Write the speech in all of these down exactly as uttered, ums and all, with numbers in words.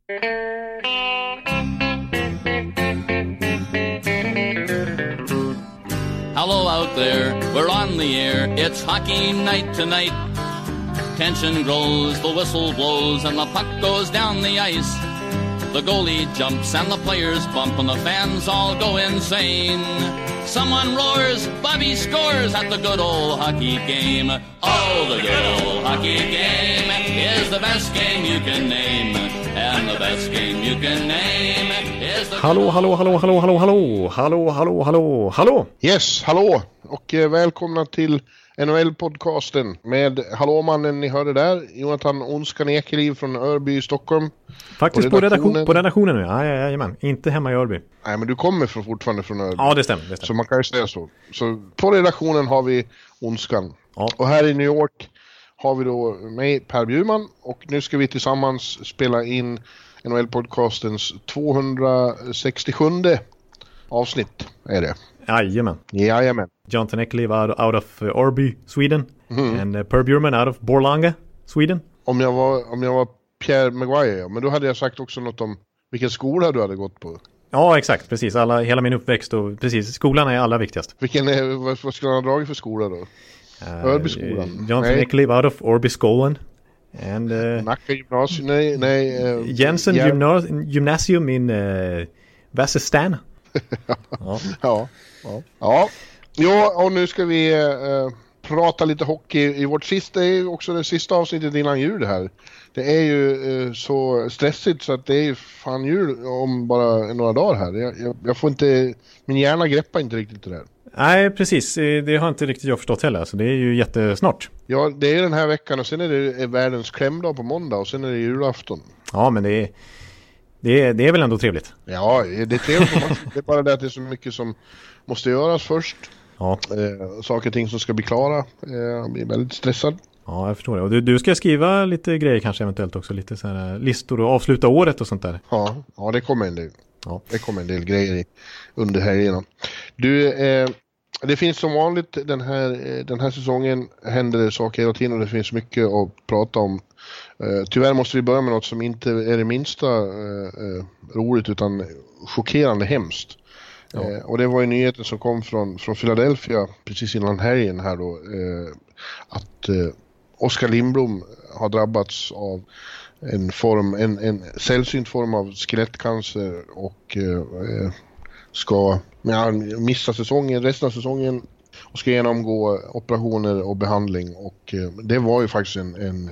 Hello out there, we're on the air, it's hockey night tonight. Tension grows, the whistle blows, and the puck goes down the ice. The goalie jumps and the players bump and the fans all go insane. Someone roars, Bobby scores at the good old hockey game. Oh, the good old hockey game is the best game you can name. And the best game you can name is the... Hallå, hallå, hallå, hallå, hallå, hallå, hallå, hallå, hallå, hallå. Yes, hallå och eh, välkomna till N H L-podcasten med hallåmannen ni hörde där, Jonathan Onskan Ekeliv från Örby i Stockholm. Faktiskt på redaktionen, på, redaktion, på redaktionen nu, ja, ja, jajamän. Inte hemma i Örby. Nej, men du kommer från, fortfarande från Örby. Ja, det stämmer, det stämmer. Så man kan ju säga så. Så på redaktionen har vi Onskan. Ja. Och här i New York har vi då mig, Per Bjurman. Och nu ska vi tillsammans spela in N H L-podcastens tvåhundrasextiosjunde avsnitt, är det. Jajamän. Jajamän. Jonathan Ekeliv out, out of uh, Örby, Sweden. Mm. And uh, Per Bjurman out of Borlänge, Sweden. Om jag var, om jag var Pierre Maguire, ja. Men då hade jag sagt också något om vilken skola du hade gått på. Ja, exakt. Precis. Alla, hela min uppväxt och precis. Skolan är allra viktigast. Vilken är, vad, vad skulle han ha dragit för skola då? Uh, Örbyskolan? Jonathan Ekeliv out of Örbyskolan. And uh, Nacka gymnasium, nej, nej. Uh, Jensen ja. gymna- gymnasium in uh, Västerstan. ja. Ja. Ja. Ja. Ja, och nu ska vi uh, prata lite hockey i vårt sista, det är ju också det sista avsnittet innan jul här. Det är ju uh, så stressigt så att det är ju fan jul om bara några dagar här. Jag, jag, jag får inte, min hjärna greppar inte riktigt det där. Nej, precis. Det har inte riktigt jag förstått heller. Så det är ju jättesnart. Ja, det är den här veckan och sen är det världens klämdag på måndag och sen är det julafton. Ja, men det är, det är, det är väl ändå trevligt. Ja, det är trevligt. Det är bara det att det är så mycket som måste göras först. Ja. Eh, saker och ting som ska bli klara. Eh, jag blir väldigt stressad. Ja, jag förstår det. Och du, du ska skriva lite grejer kanske eventuellt också. Lite så här listor och avsluta året och sånt där. Ja, ja det kommer en del. Ja. Det kommer en del grejer i, under helgerna. Du, eh, det finns som vanligt den här, den här säsongen händer det saker hela tiden och det finns mycket att prata om. Eh, tyvärr måste vi börja med något som inte är det minsta eh, eh, roligt utan chockerande hemskt. Ja. Eh, och det var ju nyheten som kom från, från Philadelphia precis innan helgen här då. Eh, att eh, Oskar Lindblom har drabbats av en form, en, en sällsynt form av skelettcancer och eh, ska ja, missa säsongen, resten av säsongen och ska genomgå operationer och behandling och eh, det var ju faktiskt en, en,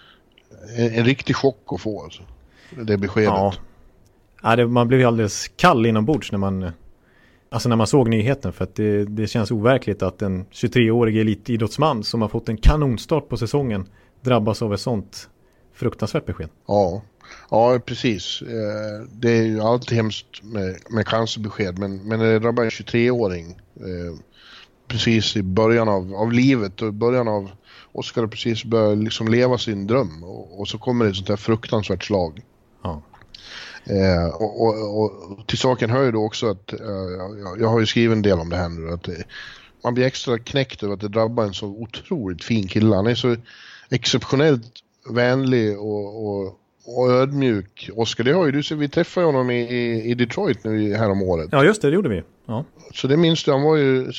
en, en riktig chock att få alltså, det beskedet. Ja. Ja, det, man blev ju alldeles kall inombords när man alltså när man såg nyheten för att det, det känns overkligt att en tjugotre-årig elitidrottsman som har fått en kanonstart på säsongen drabbas av ett sånt fruktansvärt besked. Ja, ja precis. Det är ju alltid hemskt med, med cancerbesked men, men det drabbar en tjugotre-åring precis i början av, av livet och början av Oskar precis börjar liksom leva sin dröm och, och så kommer det ett sånt här fruktansvärt slag. Ja. Eh, och, och, och till saken hör ju då också att eh, jag, jag har ju skrivit en del om det här nu att det, man blir extra knäckt över att det drabbar en så otroligt fin kille. Han är så exceptionellt vänlig och, och, och ödmjuk. Oskar, det har ju du sett, vi träffade honom i, i, i Detroit nu här om året. Ja just det, det gjorde vi. Ja. Så det minns du, han var ju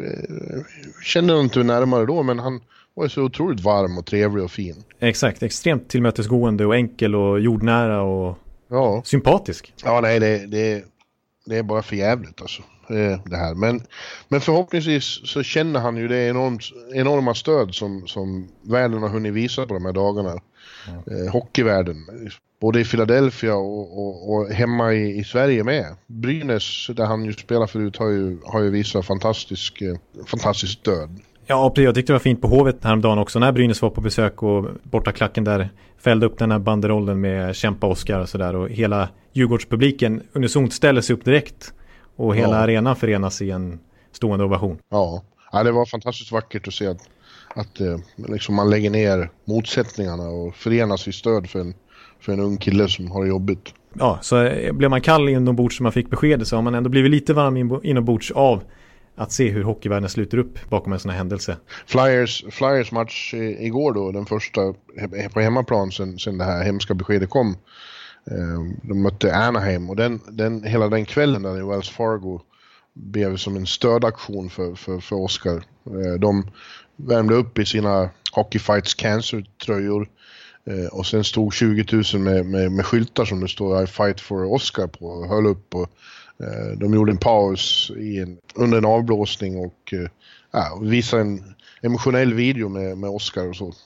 kände honom inte närmare då men han var ju så otroligt varm och trevlig och fin. Exakt, extremt tillmötesgående och enkel och jordnära och ja. Sympatisk. Ja, nej, det, det, det är bara för jävligt alltså, det här. Men, men förhoppningsvis så känner han ju det enormt, enorma stöd som, som världen har hunnit visa på de här dagarna. Mm. Eh, hockeyvärlden, både i Philadelphia och, och, och hemma i, i Sverige med. Brynäs, där han ju spelar förut, har ju, har ju visat fantastisk, fantastisk stöd. Ja, jag tyckte det var fint på Hovet häromdagen också när Brynäs var på besök och borta klacken där fällde upp den här banderollen med kämpa Oskar och sådär och hela Djurgårdspubliken unisont ställer sig upp direkt och hela ja. arenan förenas i en stående ovation. Ja, ja det var fantastiskt vackert att se att, att eh, liksom man lägger ner motsättningarna och förenas i stöd för en, för en ung kille som har jobbigt. Ja, så blev man kall inombords som man fick beskedet så har man ändå blivit lite varm inombords av att se hur hockeyvärlden sluter upp bakom en sån här händelse. Flyers, Flyers match igår då, den första på hemmaplan sen, sen det här hemska beskedet kom. De mötte Anaheim och den, den, hela den kvällen där i Wells Fargo blev som en stödaktion för, för, för Oscar. De värmde upp i sina Hockey Fights Cancer-tröjor och sen stod tjugo tusen med, med, med skyltar som det står I fight for Oscar på och höll upp. Och de gjorde en paus i en, under en avblåsning och ja, visade en emotionell video med, med Oscar och så.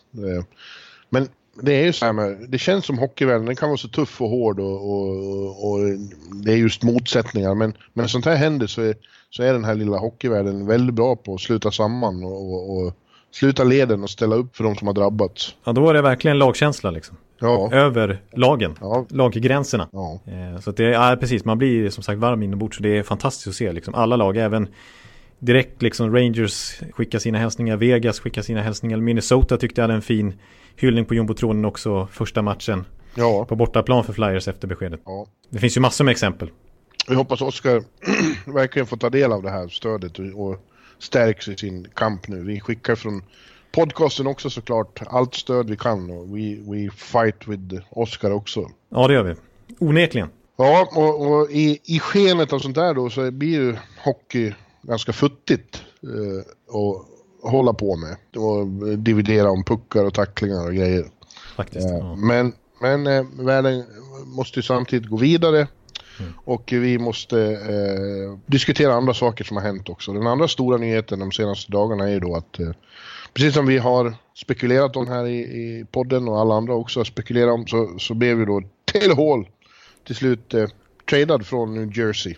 Men det är ju så här med, det känns som hockeyvärlden, den kan vara så tuff och hård och, och, och det är just motsättningar, men när sånt här händer så är, så är den här lilla hockeyvärlden väldigt bra på att sluta samman och, och, och sluta leden och ställa upp för de som har drabbats. Ja, då är det verkligen lagkänsla liksom. Ja. Över lagen, ja. Laggränserna. Ja. Så att det är precis, man blir som sagt varm inombords, så det är fantastiskt att se liksom. Alla lag, även direkt liksom Rangers skickar sina hälsningar, Vegas skickar sina hälsningar, Minnesota tyckte jag hade en fin hyllning på jumbotronen också första matchen. Ja. På bortaplan för Flyers efter beskedet. Ja. Det finns ju massor med exempel. Vi hoppas Oscar verkligen får ta del av det här stödet och, och stärks i sin kamp nu. Vi skickar från podcasten också såklart allt stöd vi kan och we, we fight with Oscar också. Ja, det gör vi. Onekligen. Ja, och, och i, i skenet av sånt där då så blir ju hockey ganska futtigt eh, och hålla på med och dividera om puckar och tacklingar och grejer. Faktiskt, eh, ja. Men, men eh, världen måste ju samtidigt gå vidare mm. och vi måste eh, diskutera andra saker som har hänt också. Den andra stora nyheten de senaste dagarna är ju då att eh, precis som vi har spekulerat om här i, i podden och alla andra också har spekulerat om, så, så blev ju då Taylor Hall till slut eh, tradad från New Jersey.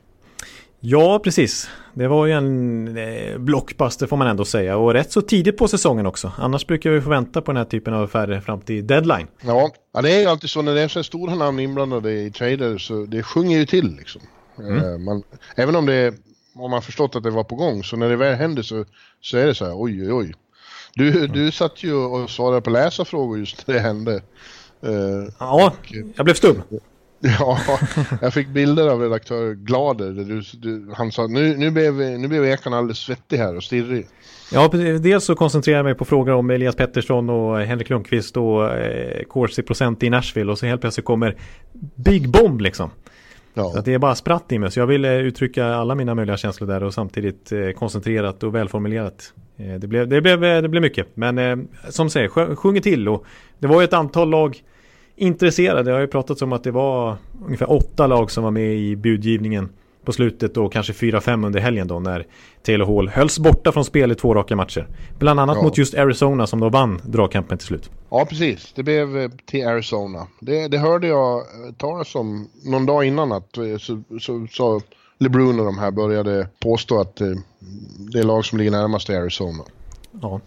Ja, precis. Det var ju en eh, blockbuster får man ändå säga. Och rätt så tidigt på säsongen också. Annars brukar vi få vänta på den här typen av affärer fram till deadline. Ja, ja det är ju alltid så när det är så stora namn inblandade i trader så det sjunger ju till liksom. Mm. Eh, man, även om det är, om man förstått att det var på gång, så när det väl händer så, så är det så här, oj oj oj. Du, mm. du satt ju och svarade på läsarfrågor just när det hände. Eh, ja, och, jag blev stum. Ja, jag fick bilder av redaktör Glader där du, du, han sa nu, nu blev nu blev Ekan alldeles svettig här och stirrig. Ja, dels så koncentrerar jag mig på frågor om Elias Pettersson och Henrik Lundqvist och eh, Corsi procent i Nashville och så helt plötsligt kommer Big Bomb liksom. Ja. Så att det är bara spratt i mig, så jag vill eh, uttrycka alla mina möjliga känslor där och samtidigt eh, koncentrerat och välformulerat. Eh, det, blev, det, blev, det blev mycket, men eh, som säger, sj- sjunger till och det var ju ett antal lag intresserade. Jag har ju pratat om att det var ungefär åtta lag som var med i budgivningen på slutet och kanske fyra fem under helgen då när Taylor Hall hölls borta från spel i två raka matcher. Bland annat ja. mot just Arizona som då vann dragkampen till slut. Ja, precis. Det blev till Arizona. Det, det hörde jag talas om någon dag innan att så, så, så LeBrun och de här började påstå att det är lag som ligger närmast i Arizona. Ja.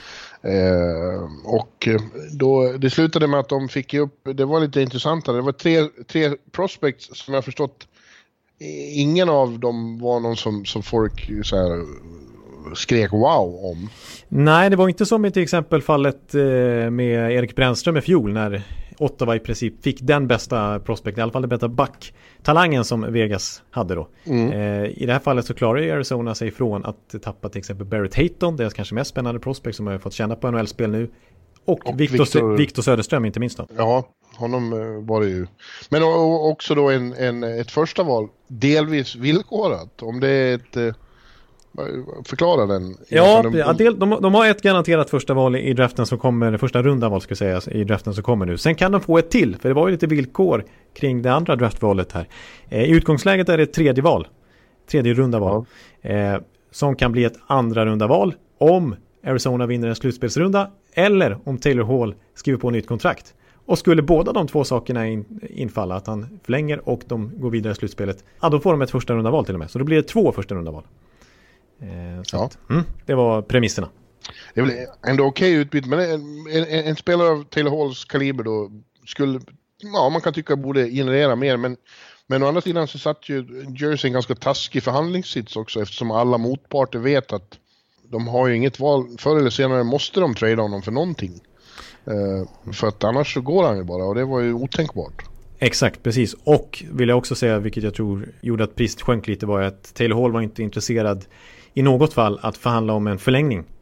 Eh, och då det slutade med att de fick upp, det var lite intressantare, det var tre, tre prospects som jag förstått, ingen av dem var någon som, som folk så här skrek wow om. Nej, det var inte som i till exempel fallet med Erik Brännström i fjol när Ottawa i princip fick den bästa prospect, i alla fall den bästa back-talangen som Vegas hade då. Mm. Eh, I det här fallet så klarar ju Arizona sig ifrån att tappa till exempel Barrett Hayton, deras kanske mest spännande prospect som har fått känna på N H L-spel nu. Och, och Victor, Victor, Victor Söderström inte minst då. Ja, honom var det ju. Men också då en, en, ett första val, delvis villkorat. Om det är ett... Förklara den. Ja, de, de, de, de, de har ett garanterat första val i draften som kommer, första runda val ska jag säga, i draften som kommer nu. Sen kan de få ett till, för det var ju lite villkor kring det andra draftvalet här. Eh, I utgångsläget är det ett tredje val, tredje runda val, ja. eh, som kan bli ett andra runda val om Arizona vinner en slutspelsrunda eller om Taylor Hall skriver på nytt kontrakt. Och skulle båda de två sakerna in, infalla, att han förlänger och de går vidare i slutspelet, ja, då får de ett första runda val till och med. Så då blir det två första runda val. Eh, så ja. att, mm, det var premisserna. Det är väl ändå okej okay utbyte, men en, en, en spelare av Taylor Halls kaliber då skulle, ja, man kan tycka borde generera mer, men, men å andra sidan så satt ju Jersey en ganska taskig förhandlingssits också, eftersom alla motparter vet att de har ju inget val, förr eller senare måste de trada honom för någonting. Eh, för att annars så går han ju bara, och det var ju otänkbart. Exakt, precis. Och vill jag också säga, vilket jag tror gjorde att priset sjönk lite, var att Taylor Hall var inte intresserad i något fall att förhandla om en förlängning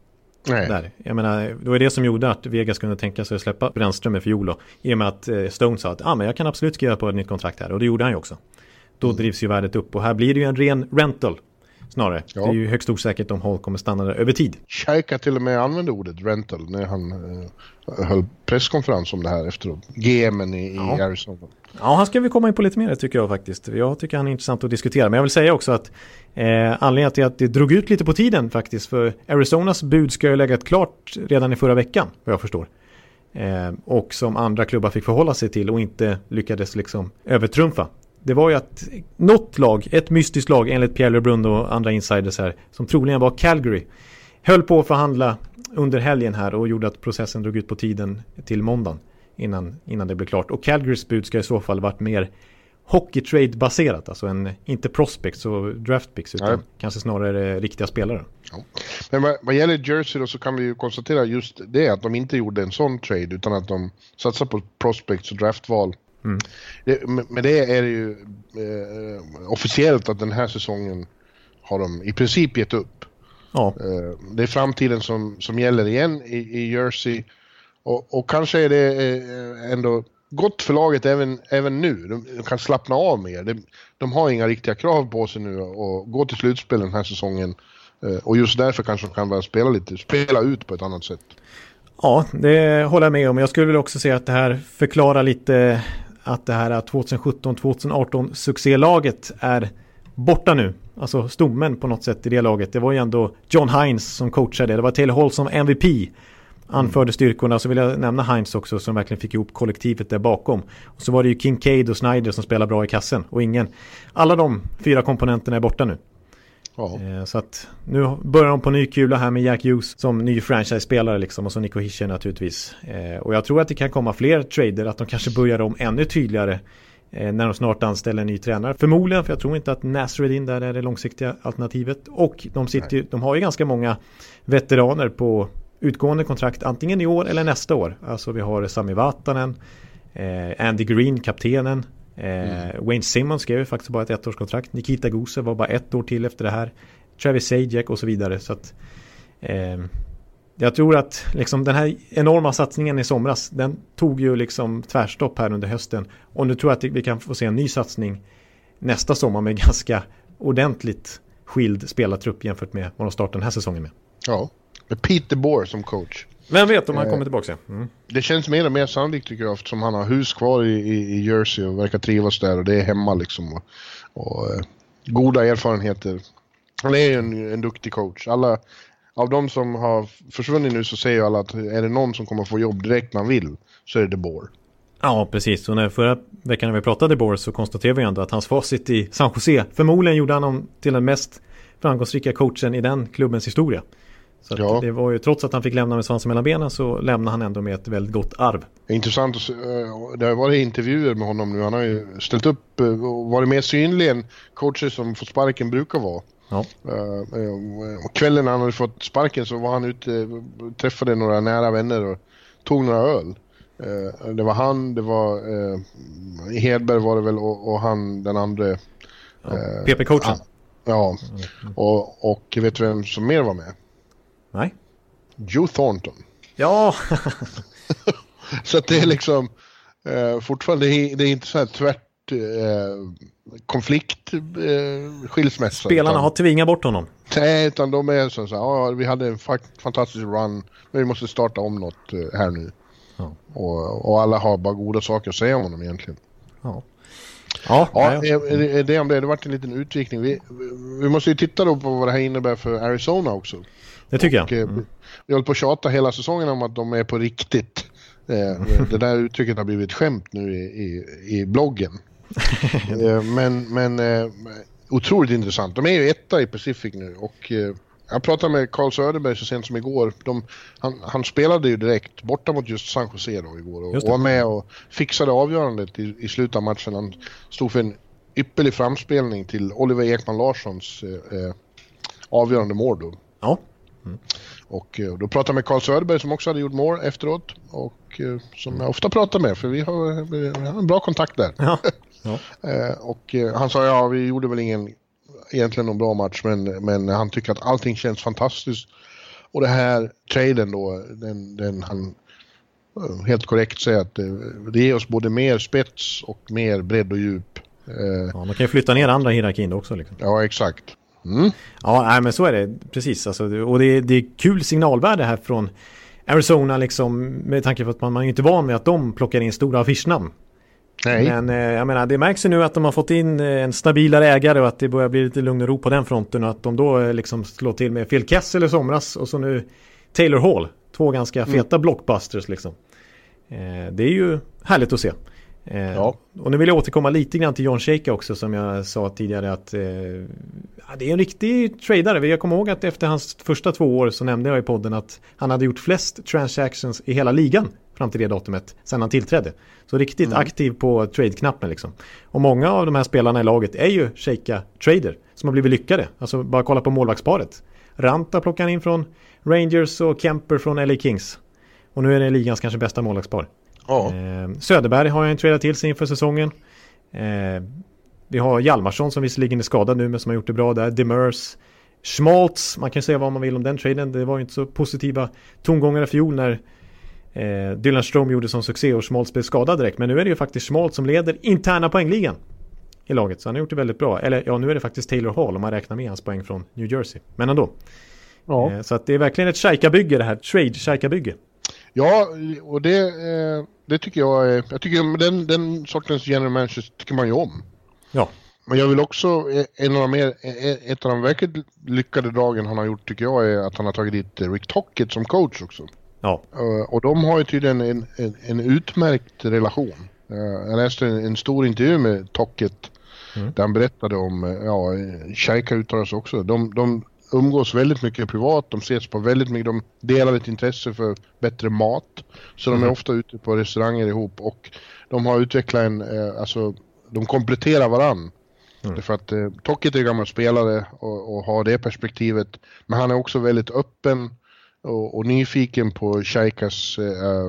Nej. Där. Jag menar, det var det som gjorde att Vegas kunde tänka sig att släppa Brännström i fjol då, i och med att eh, Stone sa att ah, men jag kan absolut skriva på ett nytt kontrakt här, och det gjorde han ju också. Då mm. drivs ju värdet upp, och här blir det ju en ren rental snarare. Ja. Det är ju högst osäkert om Hall kommer stanna där över tid. Scheika till och med använde ordet rental när han eh, höll presskonferens om det här efter G M:en i, ja. i Arizona. Ja, han ska vi komma in på lite mer, tycker jag faktiskt. Jag tycker han är intressant att diskutera. Men jag vill säga också att eh, anledningen till att det drog ut lite på tiden faktiskt, för Arizonas bud ska ju lägga klart redan i förra veckan, vad jag förstår. Eh, och som andra klubbar fick förhålla sig till och inte lyckades liksom övertrumfa. Det var ju att något lag, ett mystiskt lag enligt Pierre LeBrun och andra insiders här, som troligen var Calgary, höll på att förhandla under helgen här och gjorde att processen drog ut på tiden till måndagen innan, innan det blev klart. Och Calgarys bud ska i så fall varit mer hockey-trade-baserat, alltså en, inte prospects och draftpicks utan Nej. kanske snarare riktiga spelare. Ja. Men vad, vad gäller Jersey då, så kan vi ju konstatera just det, att de inte gjorde en sån trade utan att de satsar på prospects och draftval. Mm. Det, men det är ju eh, officiellt att den här säsongen har de i princip gett upp. Ja. Eh, det är framtiden som, som gäller igen i, i Jersey, och, och kanske är det eh, ändå gott för laget även, även nu. De, de kan slappna av mer. De, de har inga riktiga krav på sig nu och gå till slutspel den här säsongen, eh, och just därför kanske de kan börja spela lite, spela ut på ett annat sätt. Ja, det håller jag med om. Jag skulle väl också säga att det här förklarar lite att det här tjugosjutton tjugoarton succélaget är borta nu. Alltså stommen på något sätt i det laget. Det var ju ändå John Hines som coachade. Det var Taylor Hall som M V P. Anförde styrkorna. Så vill jag nämna Hines också, som verkligen fick ihop kollektivet där bakom. Och så var det ju Kincaid och Snyder som spelar bra i kassen. Och ingen. Alla de fyra komponenterna är borta nu. Ja. Så att nu börjar de på ny kula här med Jack Hughes som ny franchise-spelare liksom, och så Nico Hischier naturligtvis. Och jag tror att det kan komma fler trader, att de kanske börjar om ännu tydligare när de snart anställer en ny tränare. Förmodligen, för jag tror inte att Nasreddin där är det långsiktiga alternativet. Och de, sitter, de har ju ganska många veteraner på utgående kontrakt antingen i år eller nästa år. Alltså vi har Sami Vatanen, eh, Andy Green, kaptenen. Eh, mm. Wayne Simmons skrev faktiskt bara ett ettårskontrakt. Nikita Gusev var bara ett år till efter det här. Travis Sajak och så vidare. Så att, eh, jag tror att liksom, den här enorma satsningen i somras, den tog ju liksom tvärstopp här under hösten. Och nu tror jag att vi kan få se en ny satsning nästa sommar med ganska ordentligt skild spelartrupp jämfört med vad de startar den här säsongen med. Ja, med Pete DeBoer som coach. Vem vet om han kommer tillbaka? Mm. Det känns mer och mer sannolikt tycker jag, eftersom han har hus kvar i, i, i Jersey och verkar trivas där, och det är hemma liksom, och, och eh, goda erfarenheter. Han är ju en, en duktig coach. Alla av de som har försvunnit nu, så säger alla att är det någon som kommer få jobb direkt när han vill, så är det DeBoer. Ja, precis. Och när förra veckan när vi pratade DeBoer så konstaterade vi ändå att hans facit i San Jose, förmodligen gjorde han honom till den mest framgångsrika coachen i den klubbens historia. Så ja. Det var ju, trots att han fick lämna med svansen mellan benen, så lämnade han ändå med ett väldigt gott arv. Intressant. Det har varit intervjuer med honom nu. Han har ju ställt upp och varit mer synlig än coacher som får sparken brukar vara. Ja. Och kvällen när han hade fått sparken så var han ute, träffade några nära vänner och tog några öl. Det var han, det var i Hedberg var det väl, och, och han den andra ja, P P-coachen. Ja, och, och vet du vem som mer var med? Nej. Joe Thornton. Ja. Så att det är liksom eh, fortfarande, det är, det är inte så här tvärt eh, konflikt eh, skilsmässa. Spelarna utan, har tvingat bort honom. Nej, utan de är så, så här, ja, vi hade en fa- fantastisk run, men vi måste starta om något eh, här nu. Ja. Och, och alla har bara goda saker att säga om honom egentligen. Ja. Ja, ja, det, det om det. Det har varit en liten utvikning. Vi, vi måste ju titta då på vad det här innebär för Arizona också. Det tycker och, jag. Mm. Vi håller på att tjata hela säsongen om att de är på riktigt. Det där uttrycket har blivit skämt nu i, i, i bloggen. men men otroligt intressant. De är ju etta i Pacific nu. Och jag pratade med Carl Söderberg så sent som igår. De, han, han spelade ju direkt borta mot just San Jose då igår. Och, och var med och fixade avgörandet i, i slutet av matchen. Han stod för en ypperlig framspelning till Oliver Ekman Larssons eh, avgörande mål då. Ja. Mm. Och eh, då pratade jag med Carl Söderberg som också hade gjort mål efteråt. Och eh, som jag ofta pratar med, för vi har, vi har en bra kontakt där. Ja. Ja. eh, och eh, han sa, ja, vi gjorde väl ingen egentligen någon bra match, men, men han tycker att allting känns fantastiskt. Och det här traden då, den, den han helt korrekt säger att det, det ger oss både mer spets och mer bredd och djup. Ja, man kan ju flytta ner andra hierarkin också. Liksom. Ja, exakt. Mm. Ja, nej, men så är det. Precis. Alltså, och det är, det är kul signalvärde här från Arizona liksom, med tanke på att man, man är inte van med att de plockar in stora affischnamn. Nej. Men eh, jag menar, det märks ju nu att de har fått in en stabilare ägare och att det börjar bli lite lugn och ro på den fronten och att de då eh, liksom slår till med Phil Kessel i somras och så nu Taylor Hall. Två ganska feta mm. blockbusters liksom. Eh, det är ju härligt att se. Eh, ja. Och nu vill jag återkomma lite grann till John Shaker också, som jag sa tidigare att eh, ja, det är en riktig tradare. Jag kommer ihåg att efter hans första två år så nämnde jag i podden att han hade gjort flest transactions i hela ligan fram till det datumet sedan han tillträdde. Så riktigt mm. aktiv på trade-knappen liksom. Och många av de här spelarna i laget är ju Shaker-trader som har blivit lyckade. Alltså bara kolla på målvaktsparet. Ranta plockar han in från Rangers och Kemper från L A Kings. Och nu är det ligans kanske bästa målvaktspar. Ja. Eh, Söderberg har jag en tradat till sig inför säsongen. Eh, vi har Hjalmarsson som visserligen är skadad nu men som har gjort det bra där. Demers, Schmaltz, man kan säga vad man vill om den traden. Det var ju inte så positiva tongångar i fjol när eh, Dylan Strome gjorde som succé och Schmaltz blev skadad direkt. Men nu är det ju faktiskt Schmaltz som leder interna poängligan i laget. Så han har gjort det väldigt bra. Eller ja, nu är det faktiskt Taylor Hall om man räknar med hans poäng från New Jersey. Men ändå. Ja. Eh, så att det är verkligen ett Shaika-bygge det här. Trade-Shaika-bygge. Ja, och det, eh, det tycker jag är, jag tycker den, den sortens general managers tycker man ju om. Ja. Men jag vill också, en av de mer, ett av de verkligt lyckade dragen han har gjort tycker jag är att han har tagit dit Rick Tocchet som coach också. Ja. Uh, och de har ju tydligen en, en, en utmärkt relation. Uh, jag läste en, en stor intervju med Tocchet mm. där han berättade om, ja, Shaika uttalas också. De, de umgås väldigt mycket privat, de ses på väldigt mycket, de delar ett intresse för bättre mat. Så mm. de är ofta ute på restauranger ihop och de har utvecklat en, eh, alltså de kompletterar varann. Mm. För att eh, Tocchet är gammal spelare och, och har det perspektivet, men han är också väldigt öppen och, och nyfiken på Shaikas eh,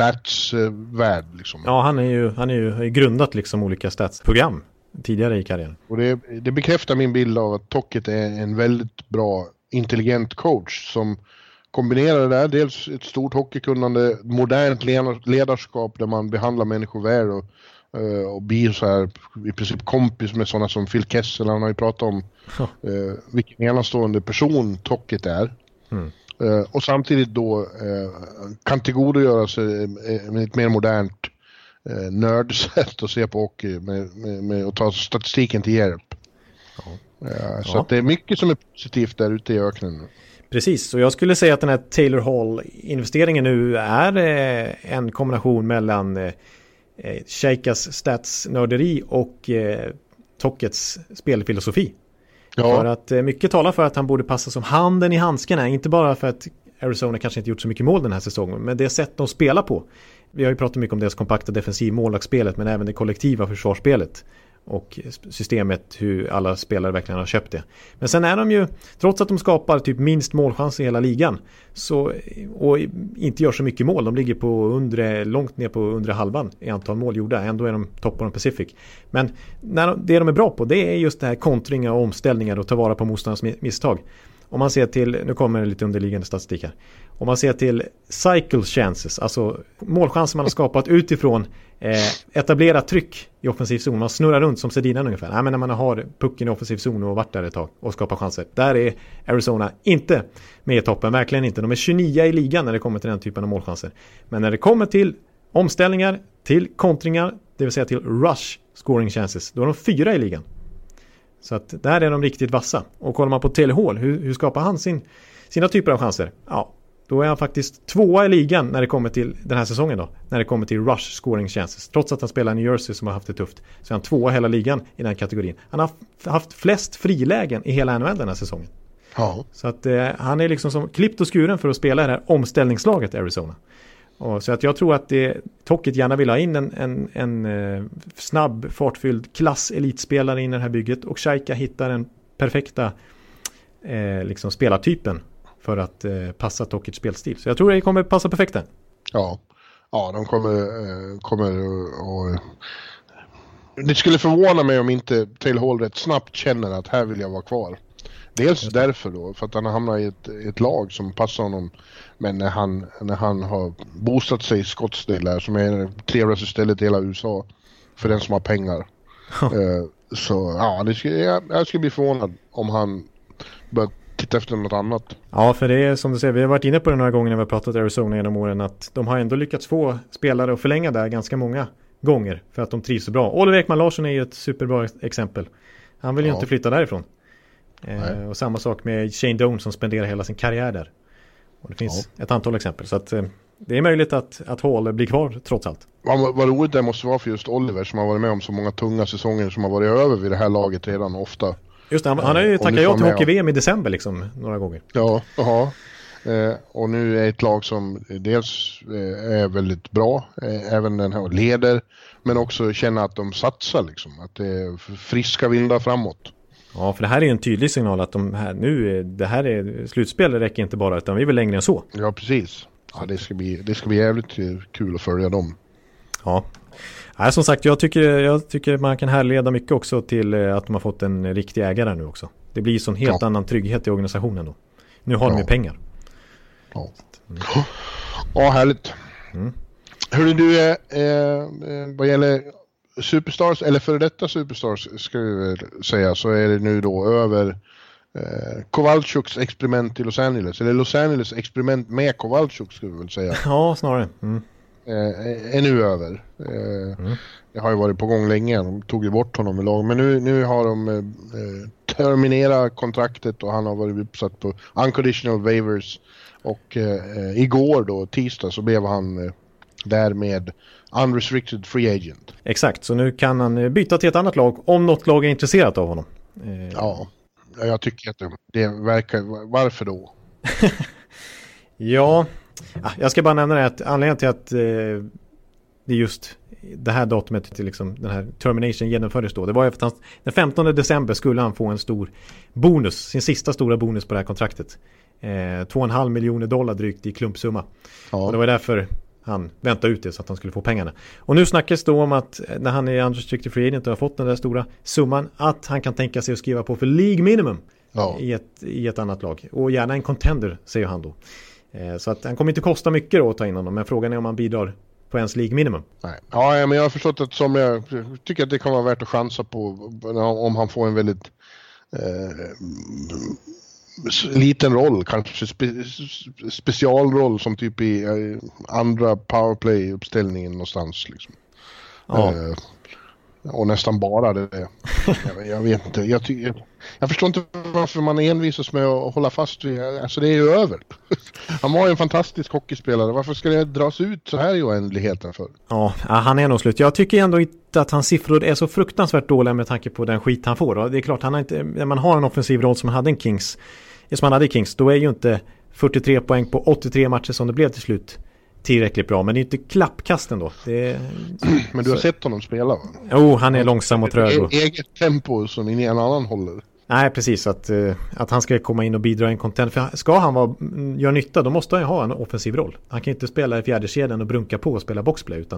statsvärld eh, liksom. Ja, han är ju, han är ju grundat liksom olika statsprogram tidigare i karriären. Och det, det bekräftar min bild av att Tocchet är en väldigt bra, intelligent coach som kombinerar det där. Dels ett stort hockeykunnande, modernt ledarskap där man behandlar människor väl och, och blir så här i princip kompis med sådana som Phil Kessel. Han har ju pratat om oh. uh, vilken enastående person Tocchet är. Mm. Uh, och samtidigt då uh, kan tillgodogöra sig med ett mer modernt Eh, nördsätt att se på hockey med, med, med att ta statistiken till hjälp. Ja. Ja, så ja. Att det är mycket som är positivt där ute i öknen. Precis, och jag skulle säga att den här Taylor Hall-investeringen nu är eh, en kombination mellan eh, Shaikas statsnörderi och eh, Tocchet's spelfilosofi. Ja. För att eh, mycket talar för att han borde passa som handen i handskarna, inte bara för att Arizona kanske inte gjort så mycket mål den här säsongen, men det sätt de spelar på. Vi har ju pratat mycket om deras kompakta defensiv målvaktsspelet, men även det kollektiva försvarsspelet och systemet, hur alla spelare verkligen har köpt det. Men sen är de ju, trots att de skapar typ minst målchans i hela ligan så, och inte gör så mycket mål, de ligger på undre, långt ner på undre halvan i antal mål gjorda, ändå är de topp på den Pacific. Men när de, det de är bra på, det är just det här kontringar och omställningar och ta vara på motståndarnas misstag. Om man ser till, nu kommer det lite underliggande statistik här. Om man ser till cycle chances, alltså målchanser man har skapat utifrån eh, etablerat tryck i offensiv zon. Man snurrar runt som Sedinaren ungefär. Nej, men när man har pucken i offensiv zon och varit där ett tag och skapar chanser. Där är Arizona inte med i toppen, verkligen inte. De är tjugonio i ligan när det kommer till den typen av målchanser. Men när det kommer till omställningar, till kontringar, det vill säga till rush scoring chances, då är de fyra i ligan. Så att där är de riktigt vassa. Och kollar man på Taylor Hall, hur, hur skapar han sin, sina typer av chanser? Ja, då är han faktiskt tvåa i ligan när det kommer till den här säsongen då. När det kommer till rush scoring chances. Trots att han spelar i New Jersey som har haft det tufft. Så är han tvåa hela ligan i den kategorin. Han har haft flest frilägen i hela N H L den här säsongen. Ja. Så att eh, han är liksom som klippt och skuren för att spela det här omställningslaget Arizona. Och så att jag tror att det, Tocchet gärna vill ha in en, en, en eh, snabb, fartfylld klass-elitspelare in i det här bygget. Och Shaika hittar den perfekta eh, liksom spelartypen för att eh, passa Tocchet's spelstil. Så jag tror det kommer passa perfekt där. Ja, ja de kommer, eh, kommer och, och det skulle förvåna mig om inte Taylor Hall rätt snabbt känner att här vill jag vara kvar. Dels därför då, för att han har hamnat i ett, ett lag som passar honom. Men när han, när han har boostat sig i Scottsdale där, som är det trevligaste stället i hela U S A för den som har pengar. uh, så ja, det skulle, jag, jag skulle bli förvånad om han börjar titta efter något annat. Ja, för det är som du säger, vi har varit inne på det några gånger när vi har pratat Arizona genom åren, att de har ändå lyckats få spelare att förlänga där ganska många gånger för att de trivs så bra. Oliver Ekman Larsson är ju ett superbra exempel. Han vill ju ja. inte flytta därifrån. Eh, och samma sak med Shane Doan som spenderar hela sin karriär där. Och det finns ja. ett antal exempel. Så att, eh, det är möjligt att, att Hall blir kvar trots allt. Vad, vad roligt det måste vara för just Oliver som har varit med om så många tunga säsonger som har varit över vid det här laget redan ofta. Just det, han, han har ju tackat ja till hockey-V M i december liksom, några gånger. Ja, ja. Eh, och nu är ett lag som dels eh, är väldigt bra, eh, även den här leder, men också känner att de satsar liksom, att det är friska vindar framåt. Ja, för det här är en tydlig signal att de här nu, det här är slutspel, det räcker inte bara, utan vi är väl längre än så. Ja, precis. Ja, det ska bli, det ska bli jävligt kul att följa dem. Ja. Ja, som sagt, jag tycker, jag tycker man kan härleda mycket också till att de har fått en riktig ägare nu också. Det blir så en helt ja. annan trygghet i organisationen då. Nu har ja. de ju pengar. Ja, mm. ja härligt. Mm. Hörru du, eh, eh, vad gäller Superstars, eller före detta Superstars ska vi säga, så är det nu då över eh, Kowalchuks experiment i Los Angeles. Eller Los Angeles experiment med Kowalchuk skulle vi väl säga. Ja, snarare. Mm. Eh, är nu över. Eh, mm. Det har ju varit på gång länge. De tog ju bort honom i lag. Men nu, nu har de eh, terminerat kontraktet och han har varit uppsatt på unconditional waivers. Och eh, igår då, tisdag, så blev han eh, därmed unrestricted free agent. Exakt, så nu kan han byta till ett annat lag om något lag är intresserat av honom. Eh. Ja, jag tycker att det, det verkar... Varför då? ja, jag ska bara nämna det att anledningen till att eh, det är just det här datumet till liksom den här termination genomfördes då. Det var ju för att han, den femtonde december skulle han få en stor bonus, sin sista stora bonus på det här kontraktet. Eh, två och en halv miljoner dollar drygt i klumpsumma. Ja. Och det var därför han väntade ut det så att han skulle få pengarna. Och nu snackas då om att när han är unrestricted free agent och har fått den där stora summan, att han kan tänka sig att skriva på för league minimum ja. i, ett, i ett annat lag. Och gärna en contender, säger han då. Eh, så att han kommer inte kosta mycket då att ta in honom, men frågan är om han bidrar på ens league minimum. Nej. Ja, men jag har förstått att som jag tycker att det kan vara värt att chansa på om han får en väldigt eh, liten roll, kanske spe, specialroll som typ i eh, andra powerplay-uppställningen någonstans liksom. Ja. Eh, och nästan bara det. jag, jag vet inte. Jag, jag, jag förstår inte varför man envisas med att hålla fast vid. Alltså det är ju över. Han var ju en fantastisk hockeyspelare. Varför ska det dras ut så här i oändligheten för? Ja, han är nog slut. Jag tycker ändå inte att hans siffror är så fruktansvärt dåliga med tanke på den skit han får. Det är klart, han har inte, när man har en offensiv roll som han hade en Kings, som han hade i Kings, då är ju inte fyrtiotre poäng på åttiotre matcher som det blev till slut tillräckligt bra, men det är inte klappkasten då. Det är... Men du har så... sett honom spela, va? Jo, han är han, långsam och trög. Ett eget tempo som ingen annan håller. Nej, precis. Att, att han ska komma in och bidra i en content. För ska han vara, göra nytta, då måste han ju ha en offensiv roll. Han kan inte spela i fjärde kedjan och brunka på och spela boxplay, utan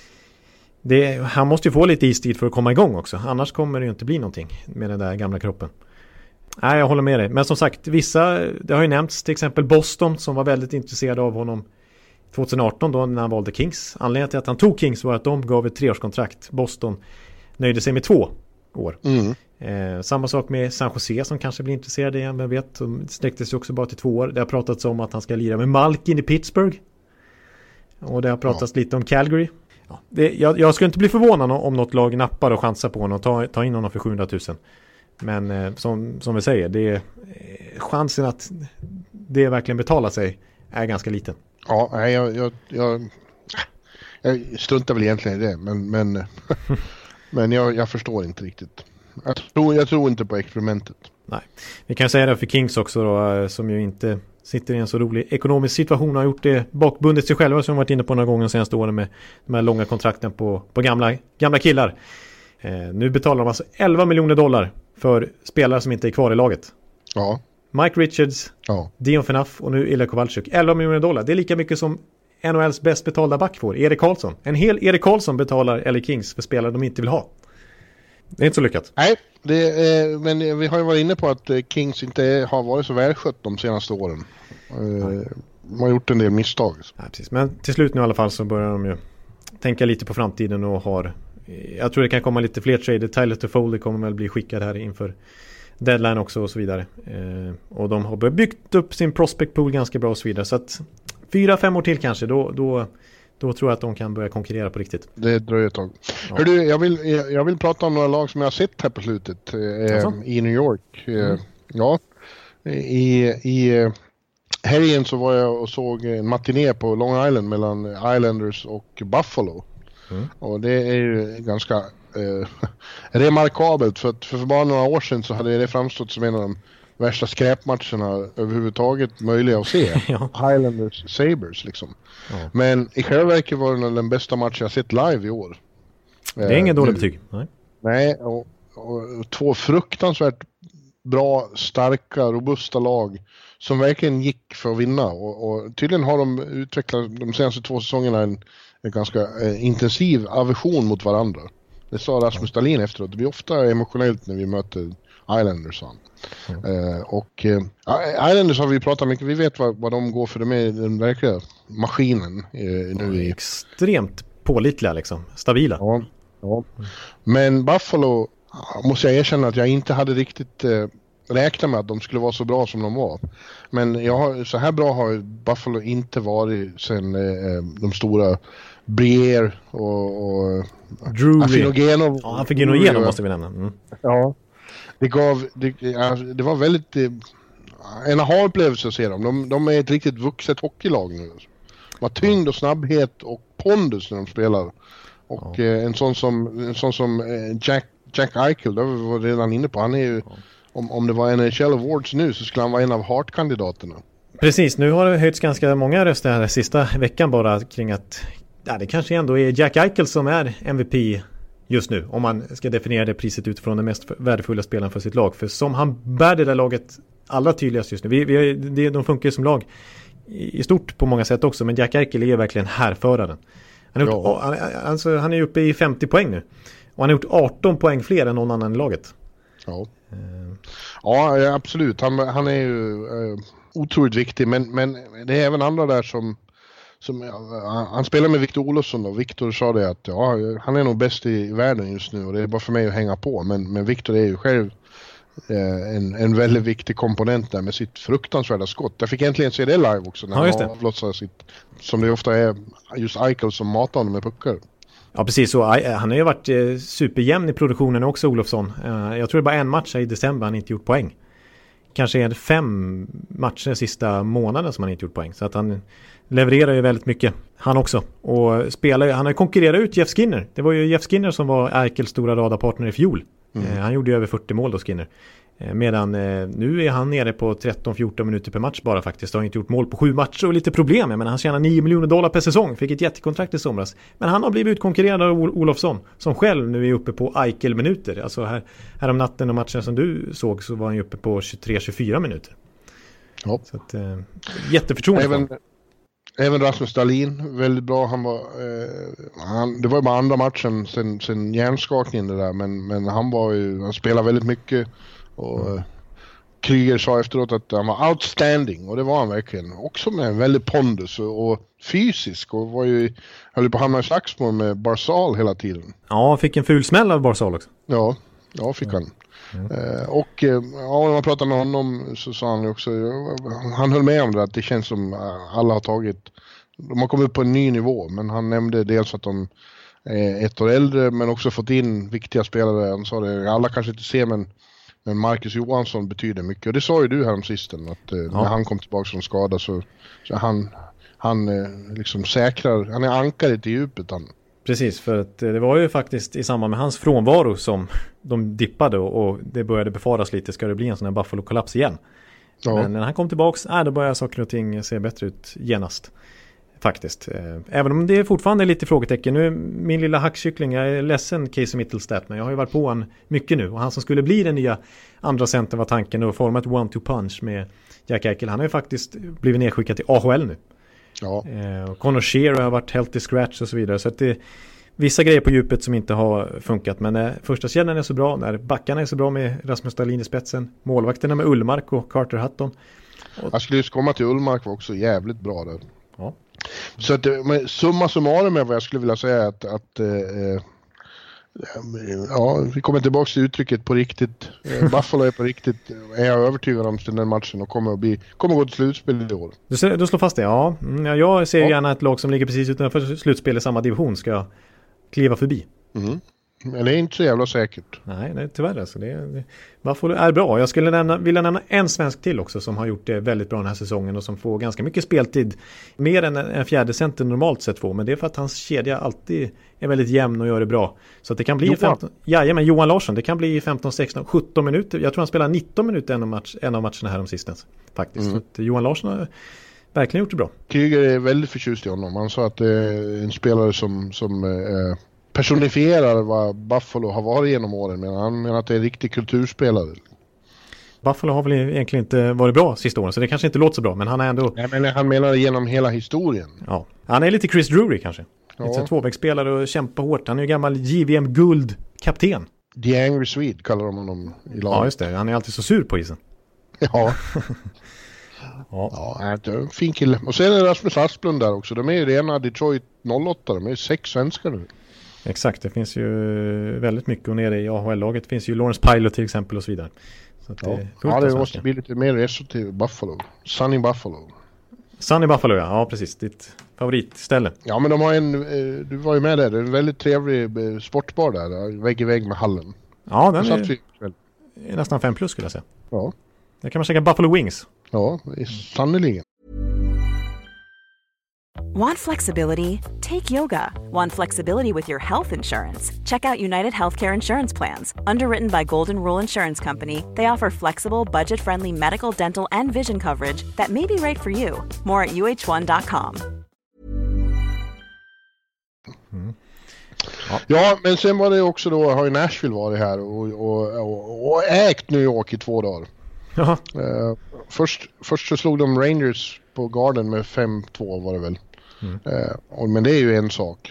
det, han måste ju få lite istid för att komma igång också. Annars kommer det ju inte bli någonting med den där gamla kroppen. Nej, jag håller med dig. Men som sagt, vissa, det har ju nämnts till exempel Boston som var väldigt intresserade av honom tjugoarton då när han valde Kings. Anledningen till att han tog Kings var att de gav ett treårskontrakt. Boston nöjde sig med två år. Mm. Eh, samma sak med San Jose som kanske blir intresserade igen, men vet, de sträckte sig också bara till två år. Det har pratats om att han ska lira med Malkin i Pittsburgh. Och det har pratats ja. lite om Calgary. Ja, det, jag, jag skulle inte bli förvånad om något lag nappar och chansar på honom och tar ta in honom för sjuhundratusen. Men eh, som, som vi säger, det är, eh, chansen att det verkligen betalar sig är ganska liten. Ja, jag, jag, jag, jag struntar väl egentligen i det, men, men, men jag, jag förstår inte riktigt. Jag tror, jag tror inte på experimentet. Nej, vi kan säga det för Kings också då, som ju inte sitter i en så rolig ekonomisk situation och har gjort det bakbundet sig själva, som vi varit inne på några gånger de senaste åren med de här långa kontrakten på, på gamla, gamla killar. Eh, nu betalar de alltså elva miljoner dollar för spelare som inte är kvar i laget. Ja. Mike Richards, ja. Dion Phaneuf och nu Ilya Kowalchuk. elva miljoner dollar. Det är lika mycket som N H L:s bäst betalda back får. Erik Karlsson. En hel Erik Karlsson betalar L A Kings för spelare de inte vill ha. Det är inte så lyckat. Nej, det är, men vi har ju varit inne på att Kings inte har varit så välskött de senaste åren. Nej. De har gjort en del misstag. Ja, precis. Men till slut nu i alla fall så börjar de ju tänka lite på framtiden och har, jag tror det kan komma lite fler trader. Tyler Toffoli kommer väl bli skickad här inför deadline också och så vidare. Eh, och de har byggt upp sin prospect pool ganska bra och så vidare. Så att fyra, fem år till kanske, då, då, då tror jag att de kan börja konkurrera på riktigt. Det dröjer ett tag. Ja. Hör du, jag vill, jag vill prata om några lag som jag har sett här på slutet eh, alltså? i New York. Eh, mm. Ja, i... i helgen så var jag och såg en matiné på Long Island mellan Islanders och Buffalo. Mm. Och det är ju ganska eh, remarkabelt för att för bara några år sedan så hade det framstått som en av de värsta skräpmatcherna överhuvudtaget möjliga att se. Ja. Islanders Sabres liksom. Ja. Men i själva verket var det den bästa matchen jag sett live i år. Det är eh, ingen dålig betyg. Nej, nej och, och två fruktansvärt bra, starka, robusta lag som verkligen gick för att vinna. Och, och tydligen har de utvecklat de senaste två säsongerna en, en ganska eh, intensiv aversion mot varandra. Det sa Rasmus Dahlin efteråt. Det blir ofta emotionellt när vi möter Islanders. Mm. Eh, och eh, Islanders har vi pratat mycket. Vi vet vad, vad de går för. De är den verkliga maskinen. Eh, nu i... Extremt pålitliga liksom. Stabila. Ja, ja. Men Buffalo måste jag erkänna att jag inte hade riktigt... Eh, räkna med att de skulle vara så bra som de var. Men jag har, så här bra har Buffalo inte varit sen eh, de stora Briere och, och Afinogenov. Ja, Afinogenov måste vi nämna. Mm. Ja, det gav det, det var väldigt eh, en aha-upplevelse att se dem. De, de är ett riktigt vuxet hockeylag nu. De har tyngd och snabbhet och pondus när de spelar. Och ja. eh, en sån som, en sån som eh, Jack, Jack Eichel, det var redan inne på. Han är ju ja. Om, om det var N H L Awards nu så skulle han vara en av Hart-kandidaterna. Precis, nu har det höjts ganska många röster här sista veckan bara kring att ja, det kanske ändå är Jack Eichel som är M V P just nu. Om man ska definiera det priset utifrån den mest värdefulla spelaren för sitt lag. För som han bär det där laget allra tydligast just nu. Vi, vi, det, de funkar som lag i, i stort på många sätt också. Men Jack Eichel är verkligen härföraren. Han, har gjort, ja. han, alltså, han är uppe i femtio poäng nu. Och han har gjort arton poäng fler än någon annan i laget. Ja. Ja, absolut. Han, han är ju uh, otroligt viktig, men, men det är även andra där som, som uh, han spelar med Victor Olofsson och Victor sa det att ja, han är nog bäst i världen just nu och det är bara för mig att hänga på, men, men Victor är ju själv uh, en, en väldigt viktig komponent där med sitt fruktansvärda skott. Jag fick äntligen se det live också när ja, han avlossar sitt, som det ofta är just Eichel som matar honom med puckar. Ja, precis så. Han har ju varit eh, superjämn i produktionen också, Olofsson. Eh, jag tror det bara en match i december han inte gjort poäng. Kanske är det fem matcher sista månaden som han inte gjort poäng. Så att han levererar ju väldigt mycket. Han också. Och spelar, han har konkurrerat ut Jeff Skinner. Det var ju Jeff Skinner som var Eichels stora radarpartner i fjol. Mm. Eh, han gjorde ju över fyrtio mål då, Skinner. Eh, medan eh, nu är han nere på tretton fjorton minuter per match bara faktiskt. Han har inte gjort mål på sju matcher och lite problem. Men han tjänar nio miljoner dollar per säsong. Fick ett jättekontrakt i somras. Men han har blivit utkonkurrerad av Olofsson. Som själv nu är uppe på Eichel-minuter. Alltså här, här om natten och matchen som du såg så var han ju uppe på tjugotre tjugofyra minuter. Ja. Så att, eh, jätteförtroende. Även, även Rasmus Dahlin, väldigt bra. Han var, eh, han, det var ju bara andra matchen sen, sen hjärnskakningen det där. Men, men han var ju, han spelade väldigt mycket. Och mm. Kryger sa efteråt att han var outstanding. Och det var han verkligen. Också med en väldigt pondus och, och fysisk. Och var ju, höll på att hamna i slagsmål med Barzal hela tiden. Ja, fick en ful smäll av Barzal också. Ja, ja fick han. Mm. Eh, och eh, ja, när man pratade med honom så sa han också, han höll med om det, att det känns som alla har tagit, de har kommit upp på en ny nivå, men han nämnde dels att de är ett år äldre men också fått in viktiga spelare. Han sa det, alla kanske inte ser, men, men Marcus Johansson betyder mycket, och det sa ju du här om sisten att eh, ja. när han kom tillbaka från skada så, så han, han eh, liksom säkrar, han är ankaret i djupet han. Precis, för att det var ju faktiskt i samband med hans frånvaro som de dippade och det började befaras lite, ska det bli en sån här Buffalo-kollaps igen. Ja. Men när han kom tillbaks, äh, då började saker och ting se bättre ut genast. Faktiskt. Även om det fortfarande är lite frågetecken. Nu min lilla hackkyckling, jag är ledsen Casey Mittelstadt, men jag har ju varit på han mycket nu. Och han som skulle bli den nya andra center var tanken och format one-two punch med Jack Eichel. Han har ju faktiskt blivit nedskickad till A H L nu. Ja. Eh, och Connor Shearer har varit healthy scratch och så vidare. Så att det, vissa grejer på djupet som inte har funkat. Men när första kedjan är så bra, när backarna är så bra med Rasmus Dahlin i spetsen, målvakterna med Ullmark och Carter Hutton. Och... Jag skulle just komma till Ullmark var också jävligt bra där. Ja. Så att, men summa summarum med vad jag skulle vilja säga att, att eh, ja, vi kommer tillbaka till uttrycket på riktigt. Buffalo är på riktigt, är jag övertygad om den matchen och kommer att bli, kommer att gå till slutspel i år. Du, ser, du slår fast det, ja. Mm, jag ser ja. gärna ett lag som ligger precis utanför slutspel i samma division ska kliva förbi. Mm. Men det är inte så jävla säkert. Nej, nej tyvärr alltså. Det, det, Buffalo är bra. Jag skulle nämna, vilja nämna en svensk till också som har gjort det väldigt bra den här säsongen och som får ganska mycket speltid. Mer än en fjärde center normalt sett får. Men det är för att hans kedja alltid är väldigt jämn och gör det bra. Så att det kan bli Johan. femton, ja, men Johan Larsson, det kan bli femton, sexton, sjutton minuter. Jag tror han spelar nitton minuter en av, match, en av matcherna här om sistens. Faktiskt. Mm. Så att Johan Larsson har verkligen gjort det bra. Kryger är väldigt förtjust i honom. Han sa att det är en spelare som... som eh, personifierar vad Buffalo har varit genom åren, men han menar att det är en riktig kulturspelare. Buffalo har väl egentligen inte varit bra sista åren, så det kanske inte låter så bra, men han är ändå... Nej, men han menar genom hela historien. Ja, han är lite Chris Drury kanske. Ja. Lite tvåvägsspelare och kämpar hårt. Han är ju gammal J V M-guld-kapten. The Angry Swede kallar de honom i laget. Ja, just det. Han är alltid så sur på isen. Ja. Ja, ja, det är en fin kille. Och sen är Rasmus Asplund där också. De är ju rena Detroit noll åtta. De är ju sex svenskar nu. Exakt, det finns ju väldigt mycket och nere i A H L-laget. Det finns ju Lawrence Pilot till exempel och så vidare. Så att ja, det, ja, det måste bli lite mer resor till Buffalo. Sunny Buffalo. Sunny Buffalo, ja. Ja, precis. Ditt favoritställe. Ja, men de har en, du var ju med där. Det är en väldigt trevlig sportbar där. Vägg i vägg med hallen. Ja, den är, är nästan fem plus skulle jag säga. Ja. Där kan man käka Buffalo Wings. Ja, sannoliken. Want flexibility? Take yoga. Want flexibility with your health insurance? Check out United Healthcare Insurance Plans. Underwritten by Golden Rule Insurance Company, they offer flexible, budget-friendly medical, dental, and vision coverage that may be right for you. More at U H one dot com. Mm. Ja. ja, men sen var det också då, har ju Nashville varit här och, och, och, och ägt New York i två dagar. Ja. Uh, först, först så slog de Rangers på Garden med fem två var det väl. Mm. Uh, och, men det är ju en sak.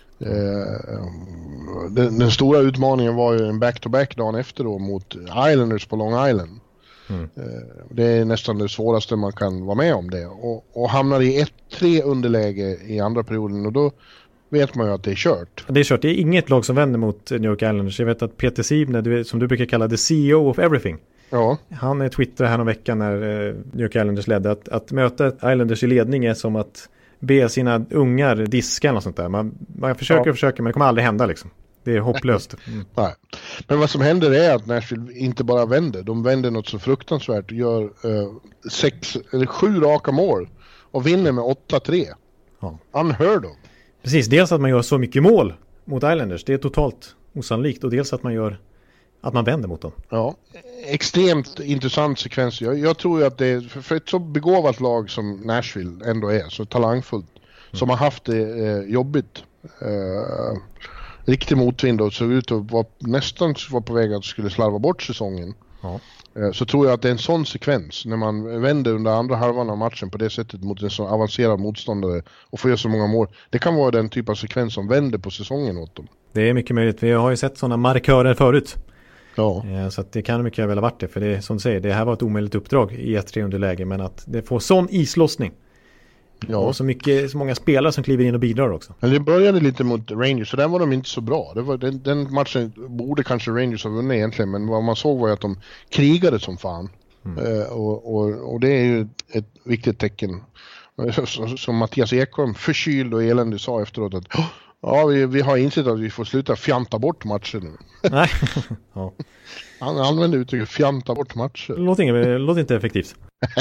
Uh, den, den stora utmaningen var ju en back-to-back dagen efter då mot Islanders på Long Island. Mm. Uh, det är nästan det svåraste man kan vara med om det. Och, och hamnar i ett tre underläge i andra perioden och då vet man ju att det är kört. Det är kört. Det är inget lag som vänder mot New York Islanders. Jag vet att Peter Sivne, du vet, som du brukar kalla the C E O of everything. Ja. Han twittrade här en vecka när eh, New York Islanders ledde att, att möta Islanders i ledning är som att be sina ungar diska och sånt där. Man, man försöker ja. och försöker men det kommer aldrig hända liksom. Det är hopplöst. Mm. Nej. Men vad som händer är att Nashville inte bara vänder. De vänder något så fruktansvärt och gör eh, sex eller sju raka mål och vinner med åtta tre. Ja. Unheard of. Precis, dels att man gör så mycket mål mot Islanders. Det är totalt osannolikt. Och dels att man gör att man vänder mot dem. Ja, extremt intressant sekvens. Jag, jag tror ju att det är, för, för ett så begåvat lag som Nashville ändå är, så talangfullt, mm. som har haft det eh, jobbigt. Eh, riktig motvind och såg ut att vara, nästan var på väg att skulle slarva bort säsongen. Ja. Eh, så tror jag att det är en sån sekvens när man vänder under andra halvan av matchen på det sättet mot en så avancerad motståndare och får göra så många mål. Det kan vara den typ av sekvens som vänder på säsongen åt dem. Det är mycket möjligt. Vi har ju sett sådana markörer förut. Ja. Så att det kan mycket väl ha varit det. För det är som du säger, det här var ett omöjligt uppdrag i ett tre underläge. Men att det får sån islossning. Ja. Och så, mycket, så många spelare som kliver in och bidrar också. Men det började lite mot Rangers, så där var de inte så bra. Det var, den, den matchen borde kanske Rangers ha vunnit egentligen. Men vad man såg var att de krigade som fan. Mm. Uh, och, och, och det är ju ett viktigt tecken. Som Mattias Ekholm förkyld och eländig sa efteråt att ja, vi, vi har insett att vi får sluta fjanta bort matcher nu. Nej. Ja. Han använde uttrycket fjanta bort matcher. Det låter, inget, det låter inte effektivt.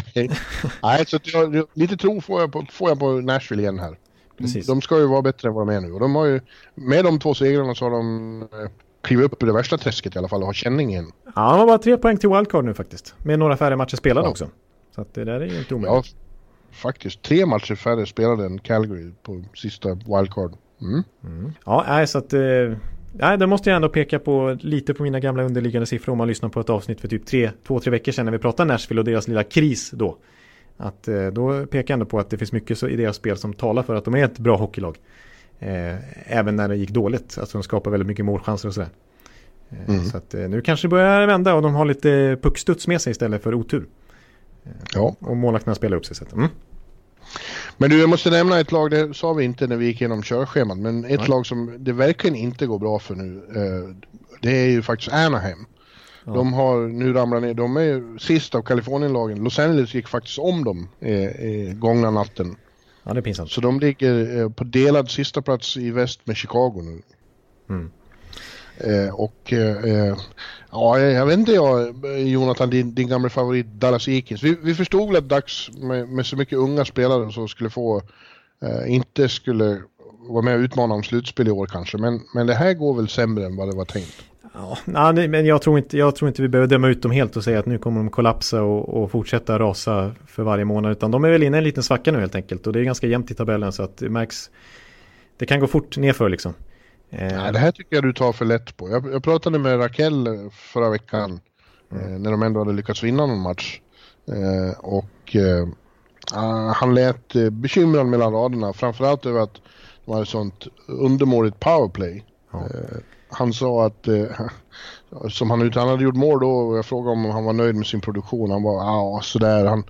Nej, så jag, lite tro får jag, på, får jag på Nashville igen här. Precis. De ska ju vara bättre än vad de är nu. Och de har ju, med de två segrarna så har de eh, klivit upp i det värsta träsket i alla fall och har känning igen. Ja, de har bara tre poäng till wildcard nu faktiskt. Med några färre matcher spelade ja. också. Så att det där är ju inte omöjligt. Ja, faktiskt. Tre matcher färre spelade än Calgary på sista wildcard. Mm. Mm. Ja, nej, så att... Eh, nej, det måste jag ändå peka på lite på mina gamla underliggande siffror om man lyssnar på ett avsnitt för typ tre, två, tre veckor sedan när vi pratade Nashville och deras lilla kris då. Att eh, då pekar jag ändå på att det finns mycket så i deras spel som talar för att de är ett bra hockeylag. Eh, även när det gick dåligt. Alltså de skapar väldigt mycket målchanser och sådär. Eh, mm. Så att eh, nu kanske det börjar vända och de har lite puckstuds med sig istället för otur. Eh, ja. Och målvakterna spelar upp sig. Så att, mm. Men du, jag måste nämna ett lag, det sa vi inte när vi gick igenom körschemat, men ett Nej. lag som det verkligen inte går bra för nu, eh, det är ju faktiskt Anaheim. Ja. De har nu ramlat ner, de är sist av Kalifornienlagen. Los Angeles gick faktiskt om dem eh, eh, gångna natten. Ja, det är pinsamt. Så de ligger eh, på delad sista plats i väst med Chicago nu. Mm. Eh, och eh, ja, jag vet inte jag, Jonathan, din, din gamla favorit Dallas Eakins. Vi, vi förstod väl att dags med, med så mycket unga spelare som skulle få eh, inte skulle vara med och utmana om slutspel i år kanske. Men, men det här går väl sämre än vad det var tänkt. Ja, nej, men jag tror, inte, jag tror inte vi behöver döma ut dem helt och säga att nu kommer de kollapsa och, och fortsätta rasa för varje månad. Utan de är väl inne i en liten svacka nu helt enkelt. Och det är ganska jämnt i tabellen så att det märks. Det kan gå fort nerför liksom. Eh. Ja, det här tycker jag du tar för lätt på. Jag, jag pratade med Raquel förra veckan mm. eh, när de ändå hade lyckats vinna någon match. Eh, och eh, han lät eh, bekymrad mellan raderna. Framförallt över att de hade sånt undermåligt powerplay. Ja. Eh, han sa att eh, som han, han hade gjort mål då och jag frågade om han var nöjd med sin produktion. Han var ja sådär. Han,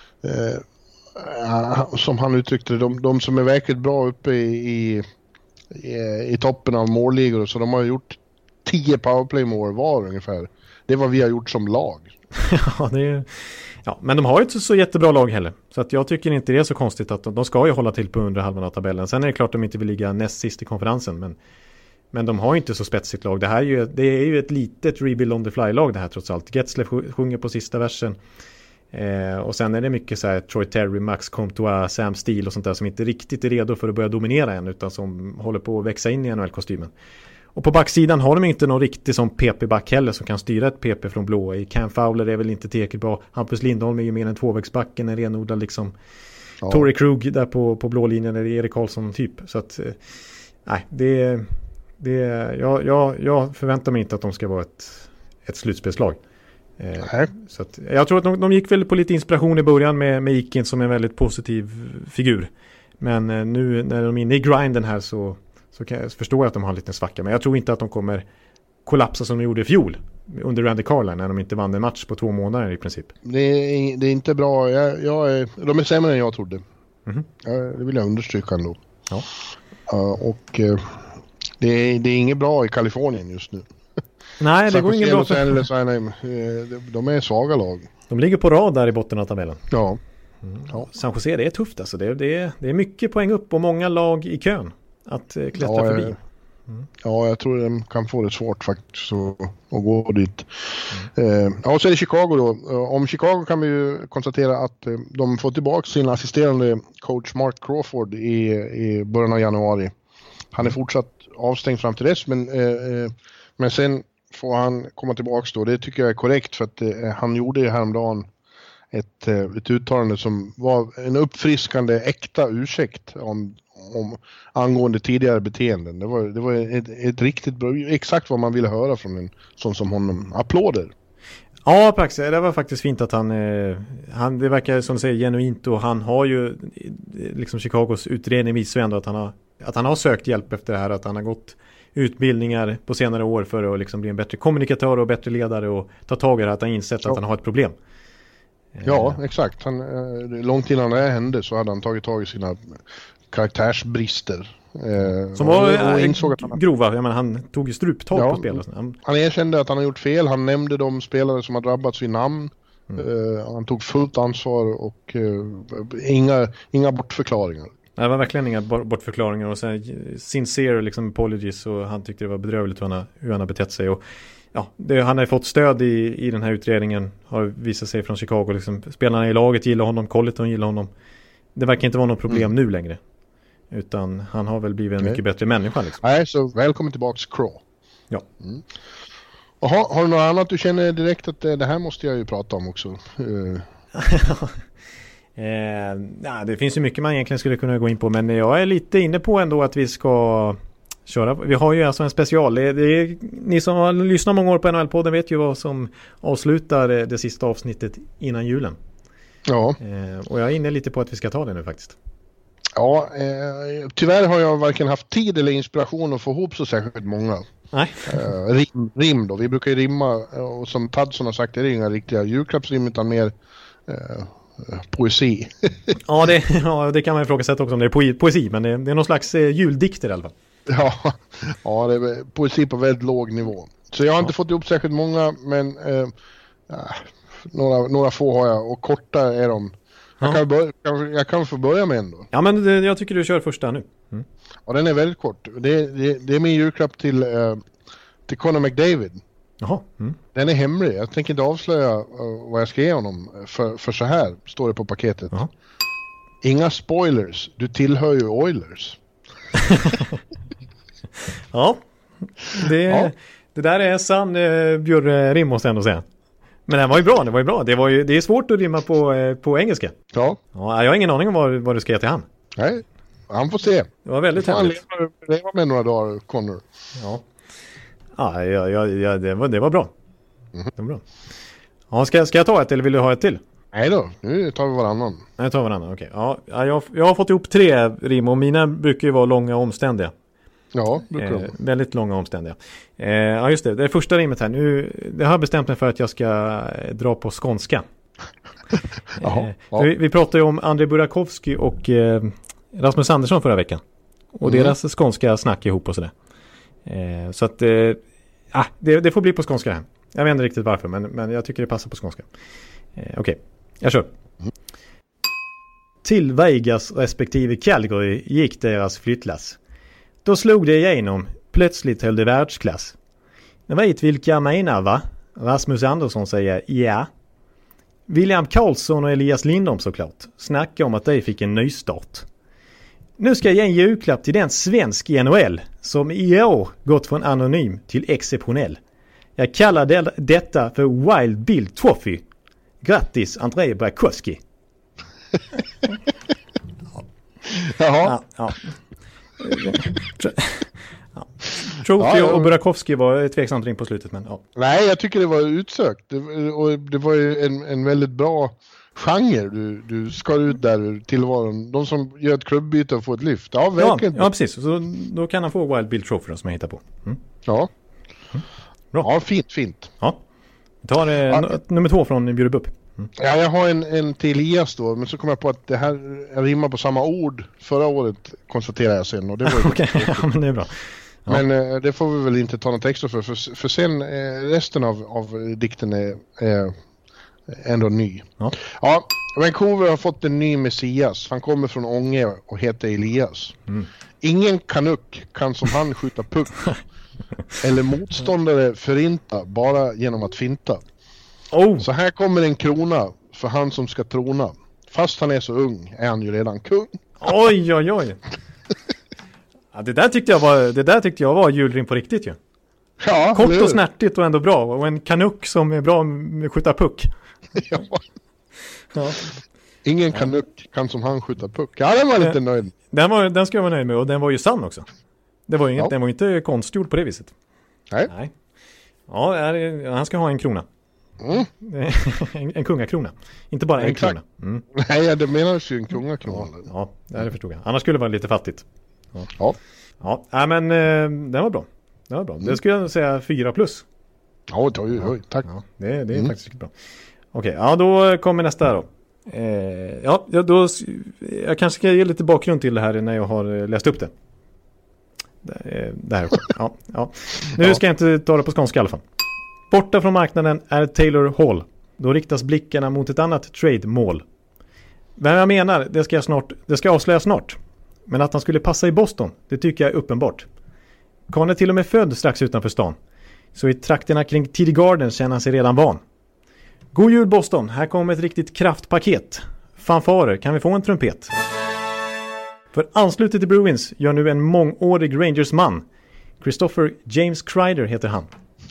eh, som han uttryckte det, de, de som är verkligt bra uppe i, i, i, i toppen av målligor, så de har gjort tio powerplay-mål var ungefär. Det är vad vi har gjort som lag. Ja, det är, ja, men de har ju inte så jättebra lag heller. Så att jag tycker inte det är så konstigt att de, de ska ju hålla till på undre halvan av tabellen. Sen är det klart att de inte vill ligga näst sist i konferensen, men Men de har inte så spetsigt lag. Det här är ju, det är ju ett litet rebuild on the fly-lag det här trots allt. Getzler sjunger på sista versen. Eh, och sen är det mycket så här Troy Terry, Max Comtois, Sam Steele och sånt där som inte riktigt är redo för att börja dominera än, utan som håller på att växa in i N H L-kostymen. Och på backsidan har de inte någon riktig som P P-back heller som kan styra ett P P från blå. I Cam Fowler är väl inte tillräckligt bra. Hampus Lindholm är ju mer än tvåvägsbacken, en renodlad liksom. Ja. Torrey Krug där på, på blå linjen, eller Erik Karlsson typ. Så att, eh, nej, det är... Det, jag, jag, jag förväntar mig inte att de ska vara ett, ett slutspelslag. Eh, så att, jag tror att de, de gick väl på lite inspiration i början med, med Eakins som en väldigt positiv figur. Men eh, nu när de är inne i grinden här så, så kan jag förstå att de har en liten svacka. Men jag tror inte att de kommer kollapsa som de gjorde i fjol under Randy Carlyle när de inte vann en match på två månader i princip. Det är, det är inte bra. Jag, jag är, de är sämre än jag trodde. Mm-hmm. Jag, det vill jag understryka ändå. Ja. Uh, och... Uh, Det är, det är inget bra i Kalifornien just nu. Nej, det går inget bra för... Eller så, nej, de är svaga lag. De ligger på rad där i botten av tabellen. Ja. Mm. Ja. San Jose, det är tufft alltså. Det är, det, är, det är mycket poäng upp och många lag i kön att eh, klättra ja, förbi. Mm. Ja, jag tror de kan få det svårt faktiskt att, att gå dit. Mm. Eh, ja, och så är det Chicago då. Om Chicago kan vi ju konstatera att eh, de får tillbaka sin assisterande coach Mark Crawford i, i början av januari. Han är fortsatt avstängd fram till dess, men, eh, men sen får han komma tillbaka då. Det tycker jag är korrekt, för att eh, han gjorde häromdagen ett, ett uttalande som var en uppfriskande äkta ursäkt om, om angående tidigare beteenden. Det var, det var ett, ett riktigt bra, exakt vad man ville höra från en sån som honom. Applåder. Ja, Pax, det var faktiskt fint att han, eh, han det verkar som du säger genuint, och han har ju liksom Chicagos utredning visar ju ändå att han har att han har sökt hjälp efter det här, att han har gått utbildningar på senare år för att liksom bli en bättre kommunikatör och bättre ledare och ta tag i det här, att han insett ja. att han har ett problem. Ja, exakt. Han, långt innan det hände så hade han tagit tag i sina karaktärsbrister. Som var insåg att han... grova, jag menar, han tog ju struptag ja, på spelet. Han... han erkände att han har gjort fel, han nämnde de spelare som har drabbats vid namn. Mm. Uh, han tog fullt ansvar och uh, inga, inga bortförklaringar. Det var verkligen inga bortförklaringar och sen sincere liksom apologies, och han tyckte det var bedrövligt hur han har, hur han har betett sig. Och ja, det, han har fått stöd i, i den här utredningen, har visat sig från Chicago. Liksom, spelarna i laget gillar honom, Colleton gillar honom. Det verkar inte vara något problem mm. nu längre. Utan han har väl blivit en Nej. mycket bättre människa. Liksom. Nej, så välkommen tillbaka Craw. Ja. Mm. Och har, har du något annat du känner direkt att det, det här måste jag ju prata om också? Uh. Eh, ja, det finns ju mycket man egentligen skulle kunna gå in på, men jag är lite inne på ändå att vi ska köra. Vi har ju alltså en special. Det, det är, ni som har lyssnat många år på N H L-podden vet ju vad som avslutar det sista avsnittet innan julen. Ja. Eh, och jag är inne lite på att vi ska ta det nu faktiskt. Ja, eh, tyvärr har jag varken haft tid eller inspiration att få ihop så särskilt många. Nej. Eh, rim, rim då, vi brukar ju rimma, och som Tadson har sagt, det är inga riktiga julklappsrim utan mer eh, poesi. ja, det, ja, det kan man ifrågasätta också om det är po- poesi, men det, det är någon slags eh, juldikter i alla fall. Ja, ja, det är poesi på väldigt låg nivå. Så jag har ja. inte fått ihop särskilt många, men eh, några, några få har jag, och korta är de. Jag, ja. kan börja, jag kan få börja med en då. Ja, men det, jag tycker du kör första nu. Mm. Ja, den är väldigt kort. Det, det, det är min julklapp till, eh, till Conor McDavid. Jaha. Mm. Den är hemlig. Jag tänker inte avslöja uh, vad jag ska ge honom. För, för så här står det på paketet. Jaha. Inga spoilers. Du tillhör ju Oilers. ja. Det, ja. det där är sann eh, Björre-rim måste jag ändå säga. Men den var ju bra, det var ju bra. Det, var ju, det är svårt att rimma på, eh, på engelska. Ja. ja. Jag har ingen aning om vad, vad du ska ge till han. Nej, han får se. Det var väldigt hemligt. Han lever, lever med några dagar, Connor. Ja. Ja, ja, ja, ja det, var, det var bra. Mm. Det var bra. Ja, ska, ska jag ta ett eller vill du ha ett till? Nej då, nu tar vi varannan. Nej, jag tar varannan, okej. Okay. Ja, jag, jag har fått ihop tre rim och mina brukar ju vara långa och omständiga. Ja, brukar eh, Väldigt långa och omständiga. Eh, ja, just det. Det är första rimmet här. Nu, det har jag bestämt mig för att jag ska dra på skånska. Jaha, eh, ja. vi, vi pratade ju om Andrei Burakovsky och eh, Rasmus Andersson förra veckan. Och mm. deras skånska snack ihop och sådär. Eh, så att... Eh, ah, det, det får bli på skånska här. Jag vet inte riktigt varför, men, men jag tycker det passar på skånska. Eh, Okej, okay. jag kör. Mm. Till Vegas respektive Calgary gick deras flyttlass. Då slog det igenom. Plötsligt höll det världsklass. Jag vet vilka jag menar, va? Rasmus Andersson säger ja. William Karlsson och Elias Lindholm såklart. Snacka om att de fick en nystart. Nu ska jag ge en julklapp till den svensk i N H L som i år gått från anonym till exceptionell. Jag kallar det, detta för Wild Bill Trophy. Grattis Andrei Burakovsky. Jaha. Ja, ja. ja. Trophy ja, och Burakovsky var ett tveksamt ring på slutet, men ja. Nej, jag tycker det var utsökt. Det, och det var ju en, en väldigt bra genre du, du skar ut där tillvaron. De som gör ett klubbyte och får ett lyft. Ja, verkligen. Ja, ja precis. Så då kan han få Wild Bill Trophy då, som jag hittar på. Mm. Ja. Mm. Bra. Ja, fint, fint. Ja. Vi tar eh, ja. n- nummer två från Bjurebupp. Mm. Ja, jag har en, en till Elias då, men så kom jag på att det här rimmar på samma ord förra året, konstaterar jag sen. Och det var ju Okej, ja, men det är bra. Ja. Men eh, det får vi väl inte ta något extra för, för, för sen eh, resten av, av dikten är eh, ändå ny. Ja. Ja, Vancouver har fått en ny Messias. Han kommer från Ånge och heter Elias. Mm. Ingen kanuck kan som han skjuta puck. Eller motståndare förinta bara genom att finta. Oh. Så här kommer en krona för han som ska trona. Fast han är så ung är han ju redan kung. Oj, oj, oj. Ja, det, där tyckte jag var, det där tyckte jag var julrim på riktigt ju. Ja, kort och snärtigt och ändå bra. Och en kanuck som är bra med att skjuta puck. Ja. Ja. Ingen kanuck kan som han skjuta puck. Ja, den var lite nöjd. Den, var, den ska jag vara nöjd med och den var ju sann också. Det var ju inget, ja. Den var ju inte konstgjord på det viset. Nej. Nej. Ja, är, han ska ha en krona. Mm. en, en kungakrona. Inte bara en Exakt. krona. Mm. Nej, det menar ju en kungakrona. Ja, ja, det förstod jag. Annars skulle det vara lite fattigt. Ja. Ja. Ja, ja men eh, den var bra. Den var bra. Mm. Det skulle jag säga fyra plus. Ja, oj, oj, tack. Ja, det, det är mm. faktiskt riktigt bra. Okej, ja då kommer nästa då. Eh, ja, då jag kanske ska ge lite bakgrund till det här när jag har läst upp det. Det här också. Ja, ja. Nu ja. Ska jag inte ta det på skånska i alla fall. Borta från marknaden är Taylor Hall. Då riktas blickarna mot ett annat trade-mål. Vem jag menar, det ska jag snart, det ska avslöja snart. Men att han skulle passa i Boston, det tycker jag är uppenbart. Karl är till och med född strax utanför stan. Så i trakterna kring T D Garden känner han sig redan van. God jul Boston, här kommer ett riktigt kraftpaket. Fanfarer, kan vi få en trumpet? För anslutet till Bruins gör nu en mångårig Rangers-man. Christopher James Kreider heter han.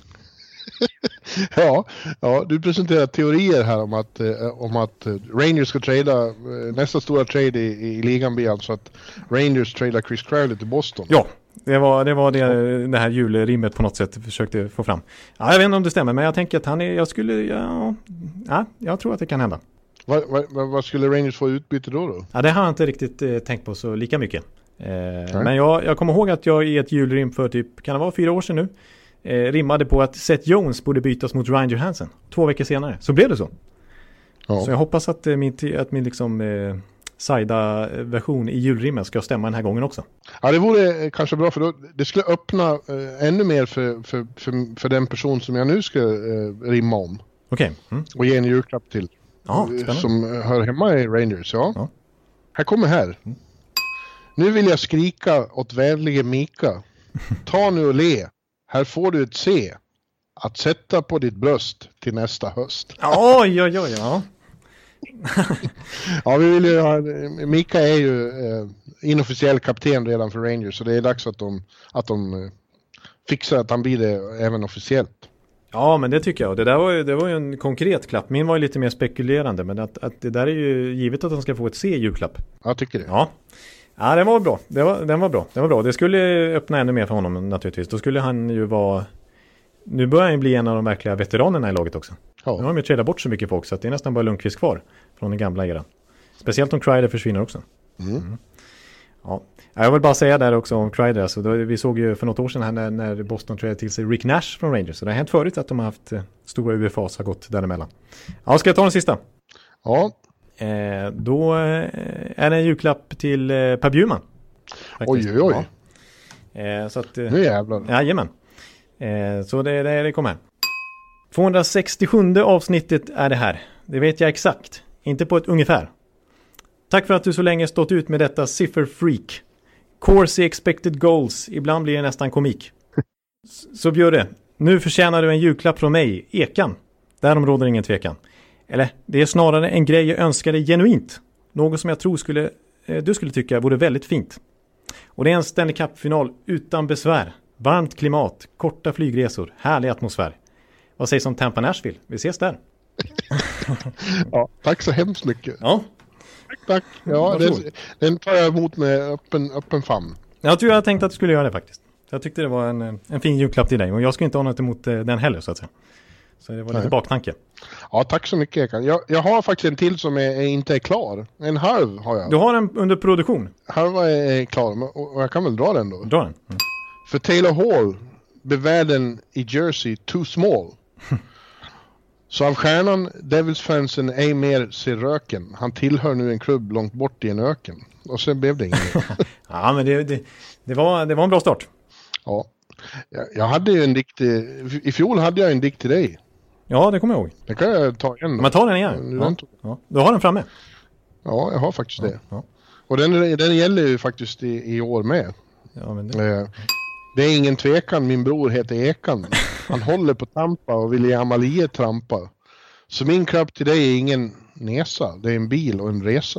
ja, ja, du presenterar teorier här om att, eh, om att Rangers ska trada, eh, nästa stora trade i, i ligan blir alltså att Rangers tradar Chris Kreider till Boston. Ja, det var det, var det, det här julrimmet på något sätt försökte få fram. Ja, jag vet inte om det stämmer, men jag tänker att han är, jag skulle, ja, ja jag tror att det kan hända. Vad, vad, vad skulle Rangers få utbyte då då? Ja, det har jag inte riktigt eh, tänkt på så lika mycket. Eh, men jag, jag kommer ihåg att jag i ett julrim för typ, kan det vara fyra år sedan nu, eh, rimmade på att Seth Jones borde bytas mot Ryan Johansson. Två veckor senare. Så blev det så. Ja. Så jag hoppas att eh, min, att min liksom, eh, Saida-version i julrimmen ska stämma den här gången också. Ja, det vore kanske bra för då, det skulle öppna eh, ännu mer för, för, för, för den person som jag nu ska eh, rimma om. Okej. Okay. Mm. Och ge en julklapp till. Ja, som hör hemma i Rangers, ja. ja. Här kommer här. Mm. Nu vill jag skrika åt vänlige Mika. Ta nu och le. Här får du ett C. Att sätta på ditt bröst till nästa höst. Oj, oj, oj, ja. Ja, vi vill ju ha, Mika är ju eh, inofficiell kapten redan för Rangers. Så det är dags att de, att de eh, fixar att han blir det även officiellt. Ja, men det tycker jag. Det där var ju, det var ju en konkret klapp. Min var ju lite mer spekulerande. Men att, att det där är ju givet att han ska få ett C-julklapp. Jag tycker det. Ja, ja den var bra. Det var, den var bra. Den var bra. Det skulle öppna ännu mer för honom naturligtvis. Då skulle han ju vara... Nu börjar han bli en av de verkliga veteranerna i laget också. Ja. Nu har de ju tradat bort så mycket folk så att det är nästan bara Lundqvist kvar från den gamla eran. Speciellt om Kreider försvinner också. Mm. Mm. Ja. Jag vill bara säga där också om Kreider. Alltså, då, vi såg ju för något år sedan här när, när Boston trädde till sig Rick Nash från Rangers. Så det har hänt förut att de har haft eh, stora U F A's har gått däremellan. Ja, ska jag ta den sista? Ja. Eh, då eh, är det en julklapp till eh, Per Bjurman. Oj, oj, oj. Ja. Eh, så att, eh, nu jävlar. Jajamän. Eh, så det, det, det kommer här. tvåhundrasextiosjunde avsnittet är det här. Det vet jag exakt. Inte på ett ungefär. Tack för att du så länge stått ut med detta sifferfreak. Corsi expected goals. Ibland blir det nästan komik. Så Björre, nu förtjänar du en julklapp från mig, Ekan. Därom råder ingen tvekan. Eller, det är snarare en grej jag önskar dig genuint. Något som jag tror skulle, eh, du skulle tycka vore väldigt fint. Och det är en Stanley Cup-final utan besvär. Varmt klimat, korta flygresor, härlig atmosfär. Vad sägs om Tampa Nashville? Vi ses där. Ja, tack så hemskt mycket. Ja. Tack, tack. Ja, den, den tar jag emot med öppen, öppen famn. Jag tror jag tänkte att du skulle göra det faktiskt. Jag tyckte det var en, en fin julklapp till dig. Och jag skulle inte ha något emot den heller så att säga. Så det var lite Nej. baktanke. Ja, tack så mycket. Jag, jag har faktiskt en till som är, är inte är klar. En halv har jag. Du har den under produktion? Halva är klar och jag kan väl dra den då. Dra den. Mm. För Taylor Hall blev världen i Jersey too small. Så av stjärnan Devils-fansen ej mer ser röken. Han tillhör nu en klubb långt bort i en öken. Och sen blev det inget. Ja, men det, det, det, var, det var en bra start. Ja. Jag, jag hade ju en dikt... I fjol hade jag en dikt till dig. Ja, det kommer jag ihåg. Det kan jag ta igen. Men ta den igen. Ja, ja. Du har den framme. Ja, jag har faktiskt ja, det. Ja. Och den, den gäller ju faktiskt i, i år med. Ja, men det... Eh, det är ingen tvekan, min bror heter Ekan. Han håller på Tampa och vill ge Amalie trampa. Så min klapp till dig är ingen nesa, det är en bil och en resa.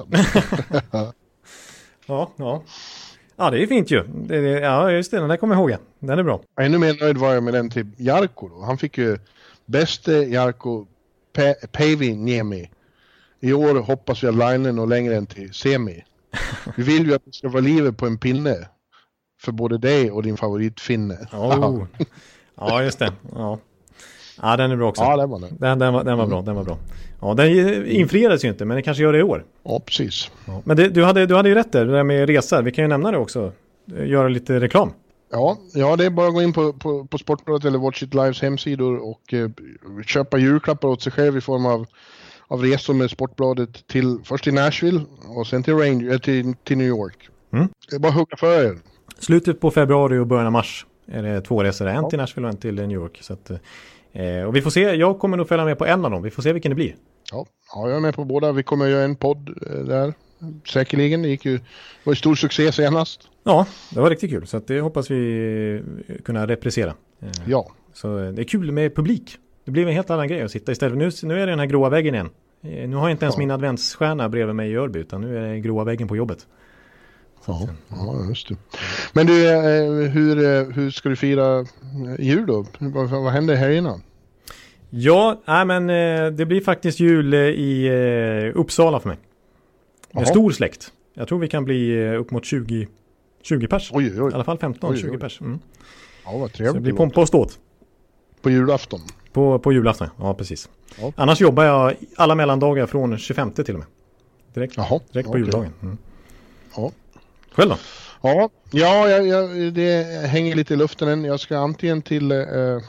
ja, ja. Ja, det är fint ju. Det, det, ja, just det, den där kommer jag ihåg. Den är bra. Ännu mer nöjd var jag med den till Jarko då. Han fick ju bäste Jarko Pe- Päivi Niemi. I år hoppas vi att linen och längre än till semi. Vi vill ju att det ska vara livet på en pinne. För både dig och din favoritfinne. Oh. Ja, just det. Ja. Ja, den är bra också. Ja, den var den. Den, den, var, den var bra, den var bra. Ja, den infriades ju inte, men det kanske gör det i år. Ja, precis. Ja. Men det, du, hade, du hade ju rätt där, det där med resor. Vi kan ju nämna det också. Göra lite reklam. Ja, ja det är bara att gå in på, på, på Sportbladet eller Watch It Lives hemsidor och eh, köpa julklappar åt sig själv i form av, av resor med Sportbladet till, först till Nashville och sen till, Ranger, till, till New York. Mm. Det är bara att hugga för er. Slutet på februari och början av mars är det två resor. En ja. till Nashville och en till New York. Så att, eh, och vi får se, jag kommer nog följa med på en av dem. Vi får se vilken det blir. Ja, ja jag är med på båda. Vi kommer göra en podd eh, där. Säkerligen, det gick ju, var ju stor succé senast. Ja, det var riktigt kul. Så att det hoppas vi kunna reprisera. Eh, ja. Så det är kul med publik. Det blir en helt annan grej att sitta istället. Nu, nu är det den här gråa väggen igen. Eh, nu har jag inte ens ja. min adventsstjärna bredvid mig i Örby, utan nu är det gråa väggen på jobbet. Ja, ja, just det. Men du, hur, hur ska du fira jul då? Vad, vad händer här innan? Ja, nej, men det blir faktiskt jul i Uppsala för mig. En Aha. stor släkt. Jag tror vi kan bli upp mot tjugo, tjugo pers. Oj, oj. I alla fall femton oj, tjugo oj. pers. Mm. Ja, vad trevligt. Så det blir pompa och ståt. På julafton? På, på julafton, ja precis. Ja. Annars jobbar jag alla mellandagar från tjugofemte till och med. Direkt, Jaha, direkt på okej. juldagen. Mm. Ja. Själv då? Ja, ja jag, jag, det hänger lite i luften än. Jag ska antingen till eh,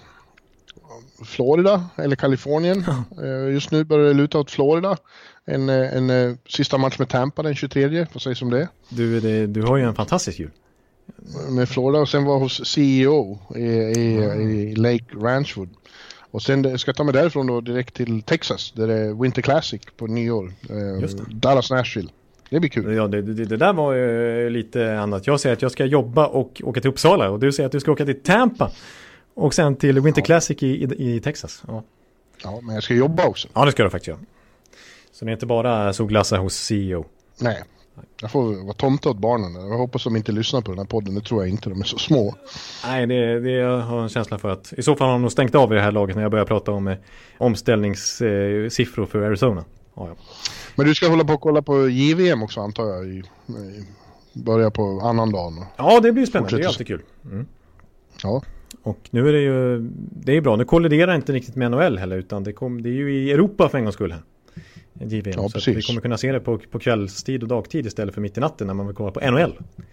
Florida eller Kalifornien. eh, just nu börjar det luta åt Florida. En, en, en sista match med Tampa den tjugotredje, vad sägs om det? Du, det, du har ju en fantastisk jul. Med Florida och sen var hos C E O i, i, mm. i Lake Ranchwood. Och sen ska jag ta mig därifrån då direkt till Texas där det är Winter Classic på nyår. Eh, Dallas Nashville. Det blir kul. Ja, det, det, det där var ju lite annat. Jag säger att jag ska jobba och åka till Uppsala och du säger att du ska åka till Tampa och sen till Winter ja. Classic i, i, i Texas. Ja. ja, men jag ska jobba också. Ja, det ska du faktiskt göra. Så det är inte bara solglassa hos C E O. Nej, jag får vara tomte åt barnen. Jag hoppas de inte lyssnar på den här podden. Det tror jag inte, de är så små. Nej, det, det jag har en känsla för att i så fall har de nog stängt av i det här laget när jag börjar prata om eh, omställningssiffror eh, för Arizona. Ja, ja. Men du ska hålla på och kolla på J V M också antar jag. I, i, börja på annan dagen. Ja, det blir spännande. Det är alltid kul. Mm. Ja. Och nu är det ju, det är bra. Nu kolliderar inte riktigt med N H L heller utan det, kom, det är ju i Europa för en gångs skull här. J V M. Ja, så att vi kommer kunna se det på, på kvällstid och dagtid istället för mitt i natten när man vill kolla på N H L.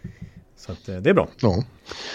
Så att, det är bra. Ja,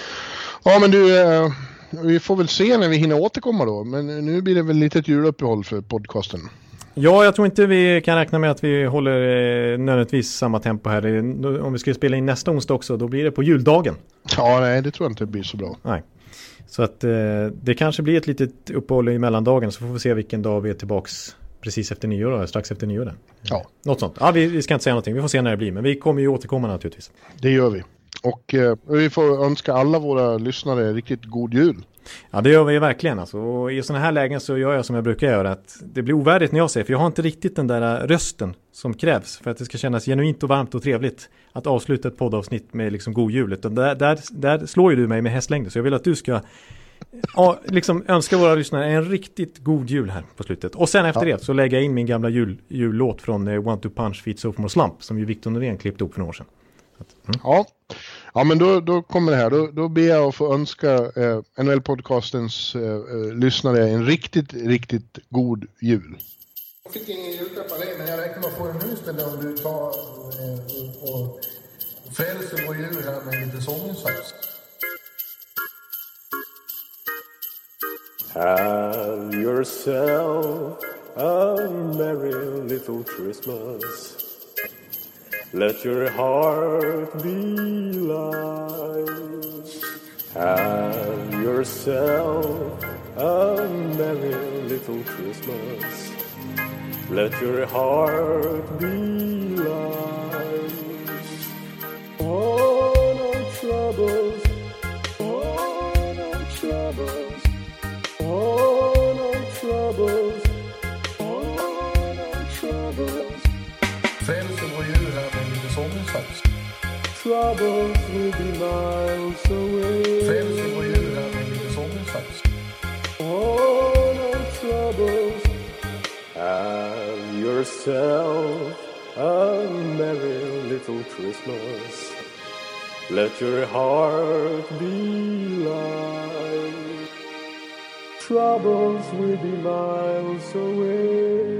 ja men du, eh, vi får väl se när vi hinner återkomma då. Men nu blir det väl lite ett juluppehåll för podcasten. Ja, jag tror inte vi kan räkna med att vi håller eh, nödvändigtvis samma tempo här. Om vi ska spela in nästa onsdag också, då blir det på juldagen. Ja, nej, det tror jag inte blir så bra. Nej. Så att eh, det kanske blir ett litet uppehåll i mellandagen så får vi se vilken dag vi är tillbaks precis efter nyår, då, strax efter nyår. Där. Ja. Något sånt. Ja, vi, vi ska inte säga någonting. Vi får se när det blir. Men vi kommer ju återkomma naturligtvis. Det gör vi. Och eh, vi får önska alla våra lyssnare riktigt god jul. Ja, det gör vi verkligen. Alltså. Och i sådana här lägen så gör jag som jag brukar göra. Att det blir ovärdigt när jag säger. För jag har inte riktigt den där rösten som krävs. För att det ska kännas genuint och varmt och trevligt. Att avsluta ett poddavsnitt med liksom god jul. Utan där, där, där slår ju du mig med hästlängder. Så jag vill att du ska... Ja, liksom önska våra lyssnare en riktigt god jul här på slutet. Och sen efter ja. det så lägger jag in min gamla jul, jullåt från uh, One Two Punch Feet Sophomore Slump som ju Victor Norén klippte upp för några år sedan. Mm. Ja. Ja, men då, då kommer det här. Då, då ber jag att få önska eh, N H L-podcastens eh, eh, lyssnare en riktigt, riktigt god jul. Jag fick ingen julklapp av dig, men jag räknar med att få en nu istället om du tar eh, och frälser vår jul här med lite sånginsats. Have yourself a merry little Christmas. Let your heart be light. Have yourself a merry little Christmas. Let your heart be light. Oh, no troubles. Oh, no troubles. Oh, no troubles. Oh, no troubles. Frälser vår jul här med lite sånginsats. Troubles will be miles away. Frälser vår jul här med lite sånginsats. Oh, no troubles. Have yourself a merry little Christmas. Let your heart be light. Troubles will be miles away.